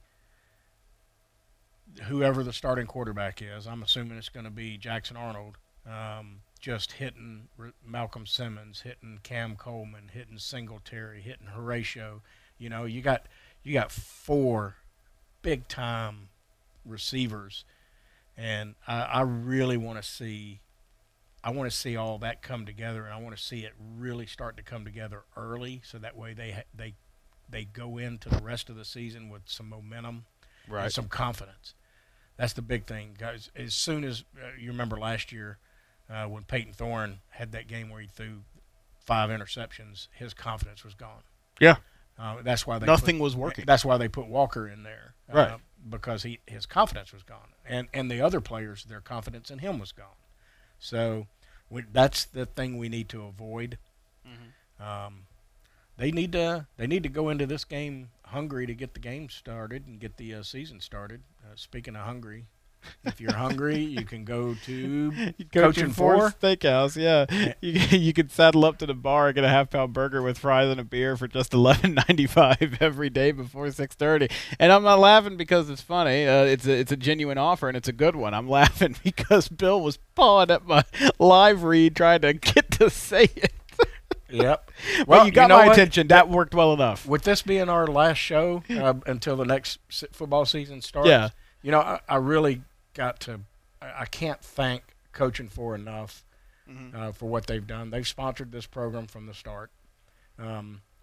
whoever the starting quarterback is. I'm assuming it's going to be Jackson Arnold. Um, just hitting Malcolm Simmons, hitting Cam Coleman, hitting Singletary, hitting Horatio. You know, you got you got four big time receivers, and I, I really want to see. I want to see all that come together, and I want to see it really start to come together early, so that way they ha- they they go into the rest of the season with some momentum right. and some confidence. That's the big thing, guys. As soon as uh, you remember last year uh, when Peyton Thorne had that game where he threw five interceptions, his confidence was gone. Yeah, uh, that's why they nothing put, was working. That's why they put Walker in there, uh, right? Because he his confidence was gone, and and the other players, their confidence in him was gone. So we, that's the thing we need to avoid. Mm-hmm. Um, they need to they need to go into this game hungry to get the game started and get the uh, season started. Uh, speaking of hungry, if you're hungry, you can go to Coaching for Steakhouse. Yeah, you you could saddle up to the bar and get a half pound burger with fries and a beer for just eleven ninety-five every day before six thirty. And I'm not laughing because it's funny. Uh, it's a it's a genuine offer and it's a good one. I'm laughing because Bill was pawing at my live read trying to get to say it. Yep. Well, Well, you got you know my what? attention. That worked well enough. With this being our last show uh, until the next s- football season starts, Yeah. you know, I, I really got to I, I can't thank Coaching for enough mm-hmm. uh, for what they've done. They've sponsored this program from the start. Um,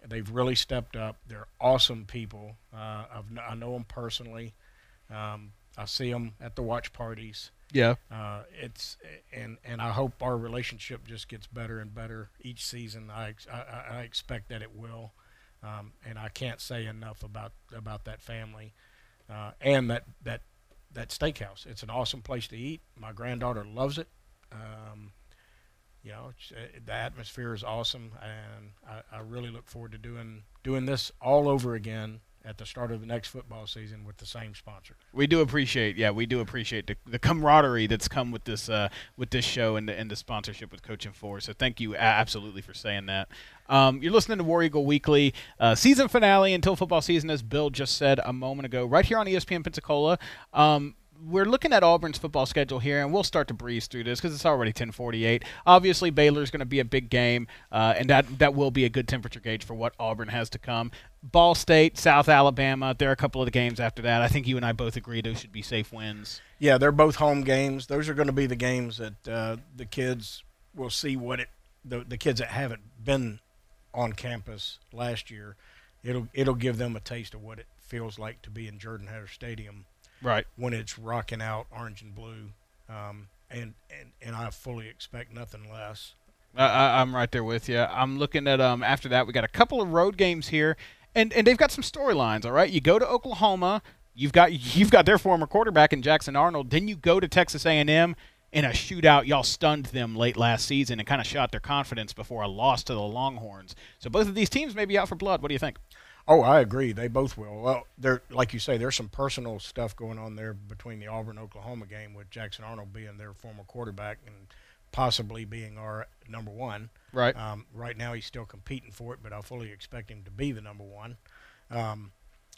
they've really stepped up. They're awesome people. Uh, I've, I know them personally. Um, I see them at the watch parties. Yeah. Uh, it's and and I hope our relationship just gets better and better each season. I I, I expect that it will, um, and I can't say enough about about that family, uh, and that that that steakhouse. It's an awesome place to eat. My granddaughter loves it. Um, you know, it's, uh, the atmosphere is awesome, and I, I really look forward to doing doing this all over again at the start of the next football season with the same sponsor. We do appreciate, yeah, we do appreciate the, the camaraderie that's come with this uh, with this show and the, and the sponsorship with Coach and Four. So thank you absolutely for saying that. Um, you're listening to War Eagle Weekly, uh, season finale until football season, as Bill just said a moment ago, right here on E S P N Pensacola. Um, We're looking at Auburn's football schedule here, and we'll start to breeze through this because it's already ten forty-eight. Obviously, Baylor's going to be a big game, uh, and that, that will be a good temperature gauge for what Auburn has to come. Ball State, South Alabama, there are a couple of the games after that. I think you and I both agree those should be safe wins. Yeah, they're both home games. Those are going to be the games that uh, the kids will see what it the, – the kids that haven't been on campus last year, it'll it'll give them a taste of what it feels like to be in Jordan-Hare Stadium. Right. When it's rocking out orange and blue. Um, and, and, and I fully expect nothing less. Uh, I, I'm right there with you. I'm looking at um after that, we got a couple of road games here, and, and they've got some storylines, all right? You go to Oklahoma. You've got you've got their former quarterback in Jackson Arnold. Then you go to Texas A and M in a shootout. Y'all stunned them late last season and kind of shot their confidence before a loss to the Longhorns. So both of these teams may be out for blood. What do you think? Oh, I agree. They both will. Well, there, like you say, there's some personal stuff going on there between the Auburn-Oklahoma game with Jackson Arnold being their former quarterback and possibly being our number one. Right. Um, right now he's still competing for it, but I fully expect him to be the number one. Um,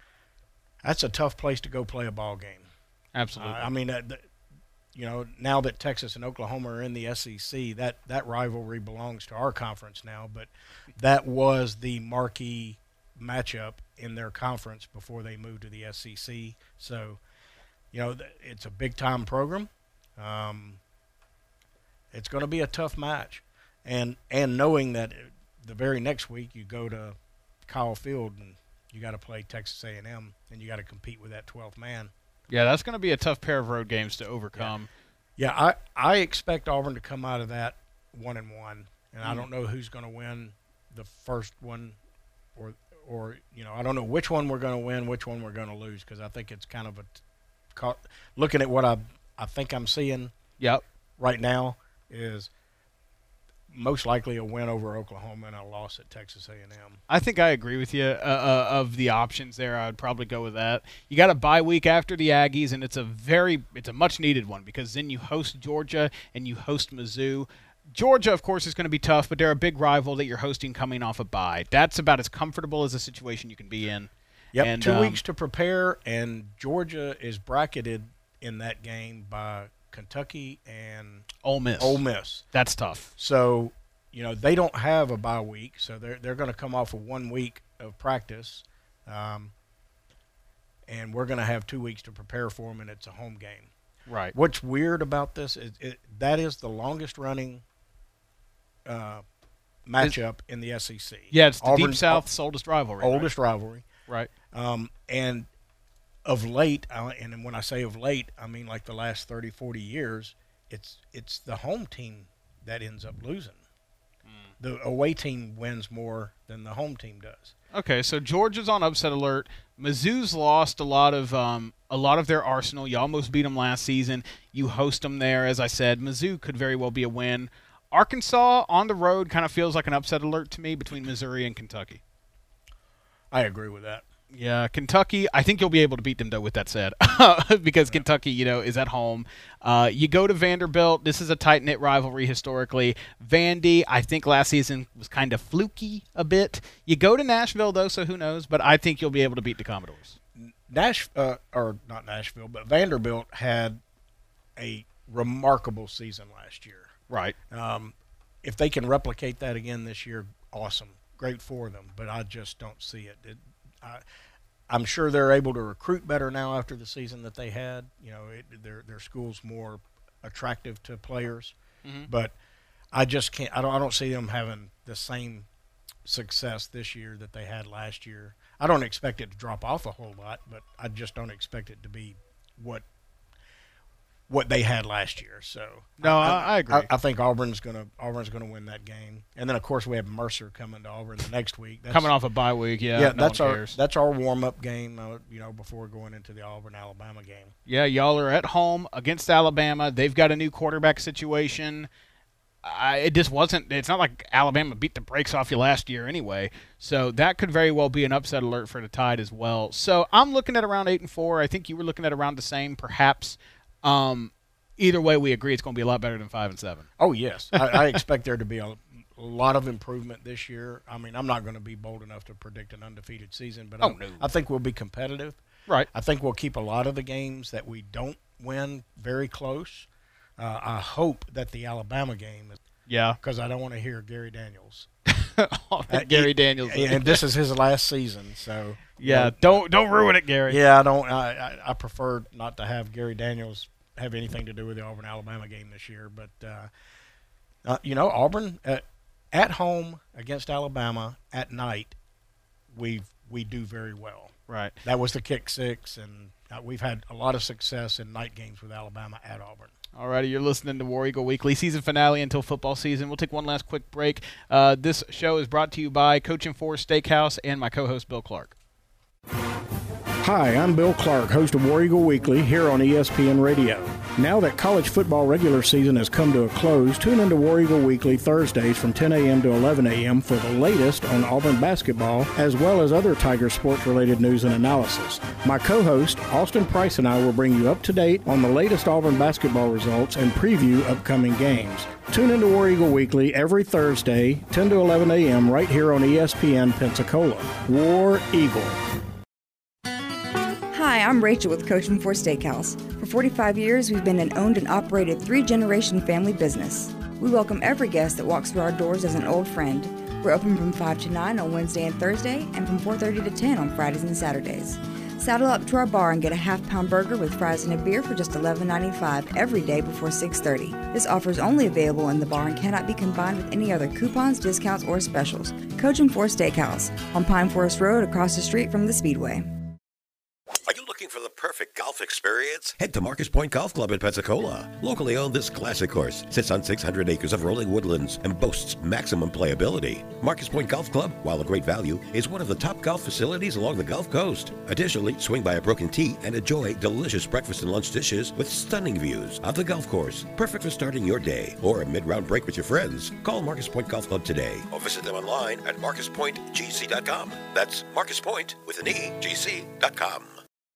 that's a tough place to go play a ball game. Absolutely. Uh, I mean, uh, the, you know, now that Texas and Oklahoma are in the S E C, that, that rivalry belongs to our conference now, but that was the marquee matchup in their conference before they moved to the S E C. So, you know, it's a big-time program. Um, it's going to be a tough match. And and knowing that the very next week you go to Kyle Field and you got to play Texas A and M and you got to compete with that twelfth man. Yeah, that's going to be a tough pair of road games to overcome. Yeah, yeah I, I expect Auburn to come out of that one and one. And mm. I don't know who's going to win the first one or – Or, you know, I don't know which one we're going to win, which one we're going to lose, because I think it's kind of a – looking at what I I think I'm seeing yep. right now is most likely a win over Oklahoma and a loss at Texas A and M. I think I agree with you. Uh, uh, of the options there, I would probably go with that. You got a bye week after the Aggies, and it's a very – it's a much-needed one because then you host Georgia and you host Mizzou. Georgia, of course, is going to be tough, but they're a big rival that you're hosting coming off a bye. That's about as comfortable as a situation you can be in. Yep, and, two um, weeks to prepare, and Georgia is bracketed in that game by Kentucky and Ole Miss. Ole Miss. That's tough. So, you know, they don't have a bye week, so they're they're going to come off of one week of practice, um, and we're going to have two weeks to prepare for them, and it's a home game. Right. What's weird about this is it, that is the longest running uh, matchup in the S E C. Yeah, it's the Auburn, Deep South's oldest rivalry. Oldest right? rivalry. Right. Um, and of late, uh, and when I say of late, I mean like the last thirty, forty years, it's it's the home team that ends up losing. Mm. The away team wins more than the home team does. Okay, so Georgia's on upset alert. Mizzou's lost a lot of um, a lot of their arsenal. You almost beat them last season. You host them there, as I said. Mizzou could very well be a win. Arkansas on the road kind of feels like an upset alert to me between Missouri and Kentucky. I agree with that. Yeah, Kentucky, I think you'll be able to beat them, though, with that said, because yeah. Kentucky, you know, is at home. Uh, you go to Vanderbilt. This is a tight-knit rivalry historically. Vandy, I think last season was kind of fluky a bit. You go to Nashville, though, so who knows, but I think you'll be able to beat the Commodores. Nash, uh, or not Nashville, but Vanderbilt had a remarkable season last year. Right. Um, if they can replicate that again this year, awesome. Great for them, but I just don't see it. it I, I'm sure they're able to recruit better now after the season that they had. You know, it, their their school's more attractive to players, mm-hmm. but I just can't. I don't. I don't see them having the same success this year that they had last year. I don't expect it to drop off a whole lot, but I just don't expect it to be what what they had last year. So no, I, I agree. I, I think Auburn's gonna Auburn's gonna win that game, and then of course we have Mercer coming to Auburn the next week. That's, coming off a bye week, yeah. Yeah, no that's one our cares. that's our warm up game, uh, you know, before going into the Auburn Alabama game. Yeah, y'all are at home against Alabama. They've got a new quarterback situation. I, it just wasn't. It's not like Alabama beat the brakes off you last year anyway. So that could very well be an upset alert for the Tide as well. So I'm looking at around eight and four. I think you were looking at around the same, perhaps. Um, either way, we agree it's going to be a lot better than five and seven. Oh yes, I, I expect there to be a, a lot of improvement this year. I mean, I'm not going to be bold enough to predict an undefeated season, but oh, I, no. I think we'll be competitive. Right. I think we'll keep a lot of the games that we don't win very close. Uh, I hope that the Alabama game is. Yeah. Because I don't want to hear Gary Daniels. oh, uh, Gary he, Daniels. And this is his last season, so. Yeah, you know, don't don't ruin it, Gary. Yeah, I don't. I, I, I prefer not to have Gary Daniels have anything to do with the Auburn Alabama game this year. But uh, uh, you know, Auburn uh, at home against Alabama at night, we we do very well. Right. That was the kick six, and uh, we've had a lot of success in night games with Alabama at Auburn. All righty, you're listening to War Eagle Weekly, season finale until football season. We'll take one last quick break. Uh, this show is brought to you by Coach and Four Steakhouse and my co-host, Bill Clark. Hi, I'm Bill Clark, host of War Eagle Weekly here on E S P N Radio. Now that college football regular season has come to a close, tune into War Eagle Weekly Thursdays from ten a.m. to eleven a.m. for the latest on Auburn basketball, as well as other Tiger sports-related news and analysis. My co-host, Austin Price, and I will bring you up to date on the latest Auburn basketball results and preview upcoming games. Tune into War Eagle Weekly every Thursday, ten to eleven a.m. right here on E S P N Pensacola. War Eagle. Hi, I'm Rachel with Coaching for Steakhouse. For forty-five years, we've been an owned and operated three-generation family business. We welcome every guest that walks through our doors as an old friend. We're open from five to nine on Wednesday and Thursday, and from four thirty to ten on Fridays and Saturdays. Saddle up to our bar and get a half-pound burger with fries and a beer for just eleven ninety-five every day before six thirty. This offer is only available in the bar and cannot be combined with any other coupons, discounts, or specials. Coaching for Steakhouse on Pine Forest Road across the street from the Speedway. For the perfect golf experience, head to Marcus Point Golf Club in Pensacola. Locally owned, this classic course sits on six hundred acres of rolling woodlands and boasts maximum playability. Marcus Point Golf Club, while a great value, is one of the top golf facilities along the Gulf Coast. Additionally, swing by a broken tee and enjoy delicious breakfast and lunch dishes with stunning views of the golf course. Perfect for starting your day or a mid-round break with your friends. Call Marcus Point Golf Club today or visit them online at marcus point g c dot com. That's Marcus Point with an E, G C dot com.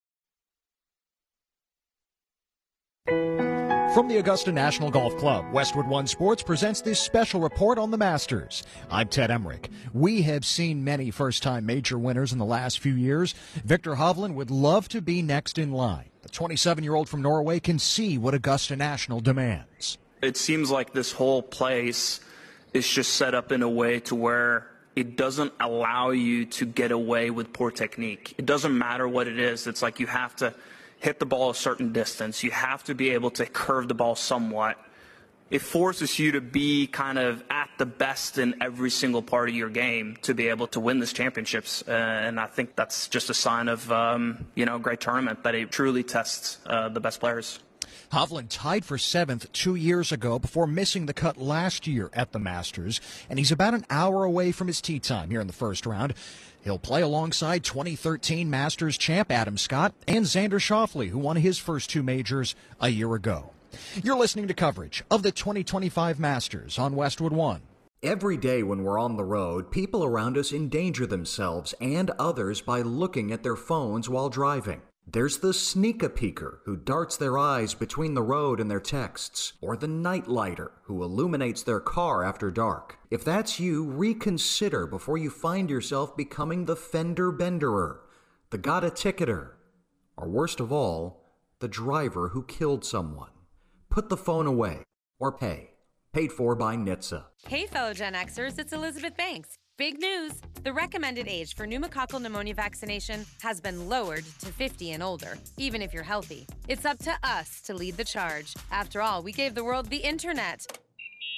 From the Augusta National Golf Club, Westwood One Sports presents this special report on the Masters. I'm Ted Emmerich. We have seen many first-time major winners in the last few years. Viktor Hovland would love to be next in line. The twenty-seven-year-old from Norway can see what Augusta National demands. It seems like this whole place is just set up in a way to where it doesn't allow you to get away with poor technique. It doesn't matter what it is. It's like you have to hit the ball a certain distance. You have to be able to curve the ball somewhat. It forces you to be kind of at the best in every single part of your game to be able to win this championships. Uh, and I think that's just a sign of, um, you know, a great tournament, that it truly tests uh, the best players. Hovland tied for seventh two years ago before missing the cut last year at the Masters, and he's about an hour away from his tee time here in the first round. He'll play alongside twenty thirteen Masters champ Adam Scott and Xander Schauffele, who won his first two majors a year ago. You're listening to coverage of the twenty twenty-five Masters on Westwood One. Every day when we're on the road, people around us endanger themselves and others by looking at their phones while driving. There's the sneak-a-peeker who darts their eyes between the road and their texts, or the nightlighter who illuminates their car after dark. If that's you, reconsider before you find yourself becoming the fender-benderer, the got-a-ticketer, or worst of all, the driver who killed someone. Put the phone away, or pay. Paid for by N H T S A. Hey fellow Gen Xers, it's Elizabeth Banks. Big news! The recommended age for pneumococcal pneumonia vaccination has been lowered to fifty and older, even if you're healthy. It's up to us to lead the charge. After all, we gave the world the internet.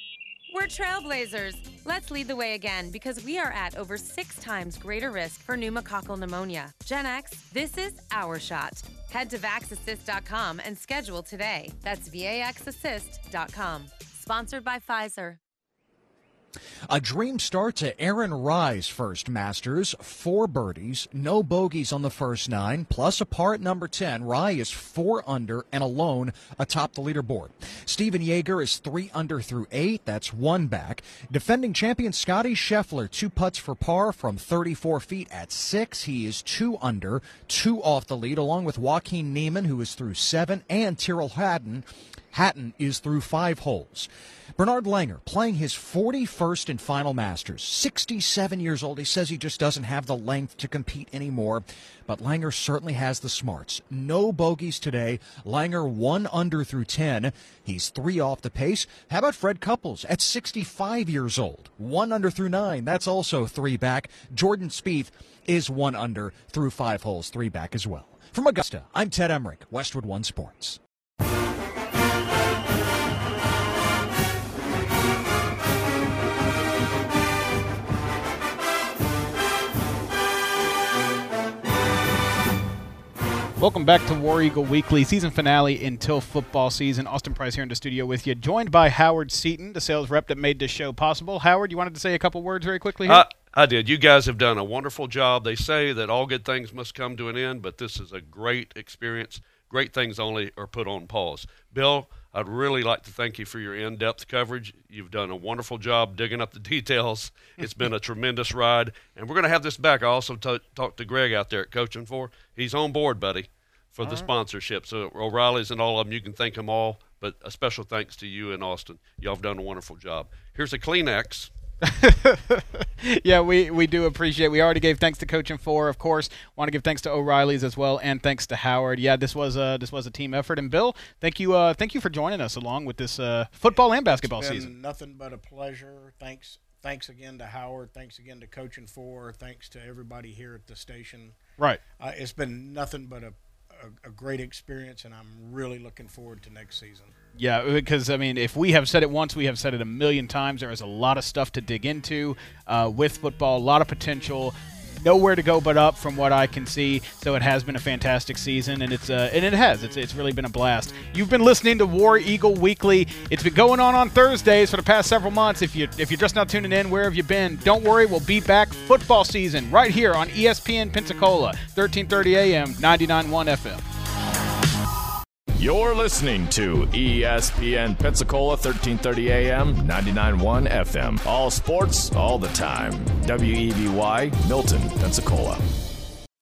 We're trailblazers. Let's lead the way again because we are at over six times greater risk for pneumococcal pneumonia. Gen X, this is our shot. Head to vax assist dot com and schedule today. That's V A X assist dot com. Sponsored by Pfizer. A dream start to Aaron Rye's first Masters. Four birdies, no bogeys on the first nine, plus a par at number ten. Rye is four under and alone atop the leaderboard. Steven Yeager is three under through eight. That's one back. Defending champion Scotty Scheffler, two putts for par from thirty-four feet at six. He is two under, two off the lead, along with Joaquin Niemann, who is through seven, and Tyrrell Hatton. Hatton is through five holes. Bernard Langer playing his forty-first and final Masters. sixty-seven years old. He says he just doesn't have the length to compete anymore. But Langer certainly has the smarts. No bogeys today. Langer one under through ten. He's three off the pace. How about Fred Couples at sixty-five years old? One under through nine. That's also three back. Jordan Spieth is one under through five holes. Three back as well. From Augusta, I'm Ted Emmerich, Westwood One Sports. Welcome back to War Eagle Weekly, season finale until football season. Austin Price here in the studio with you, joined by Howard Seaton, the sales rep that made this show possible. Howard, you wanted to say a couple words very quickly here? Uh, I did. You guys have done a wonderful job. They say that all good things must come to an end, but this is a great experience. Great things only are put on pause. Bill, I'd really like to thank you for your in-depth coverage. You've done a wonderful job digging up the details. It's been a tremendous ride, and we're going to have this back. I also t- talked to Greg out there at Coaching For. He's on board, buddy, for all the right. sponsorship. So O'Reilly's and all of them, you can thank them all, but a special thanks to you and Austin. Y'all have done a wonderful job. Here's a Kleenex. Yeah, we, we do appreciate it. We already gave thanks to Coaching For, of course. Want to give thanks to O'Reilly's as well, and thanks to Howard. Yeah, this was a this was a team effort. And Bill, thank you uh, thank you for joining us along with this uh, football and basketball it's been season. Nothing but a pleasure. Thanks thanks again to Howard. Thanks again to Coaching For. Thanks to everybody here at the station. Right. Uh, it's been nothing but a A, a great experience, and I'm really looking forward to next season. Yeah, because, I mean, if we have said it once, we have said it a million times. There is a lot of stuff to dig into uh, with football, a lot of potential, nowhere to go but up from what I can see. So it has been a fantastic season, and it's uh, and it has. It's it's really been a blast. You've been listening to War Eagle Weekly. It's been going on on Thursdays for the past several months. If you if you're just now tuning in, where have you been? Don't worry, we'll be back football season right here on E S P N Pensacola, thirteen thirty A M, ninety-nine point one F M. You're listening to E S P N Pensacola, thirteen thirty A M, ninety-nine point one F M. All sports, all the time. W E B Y, Milton, Pensacola.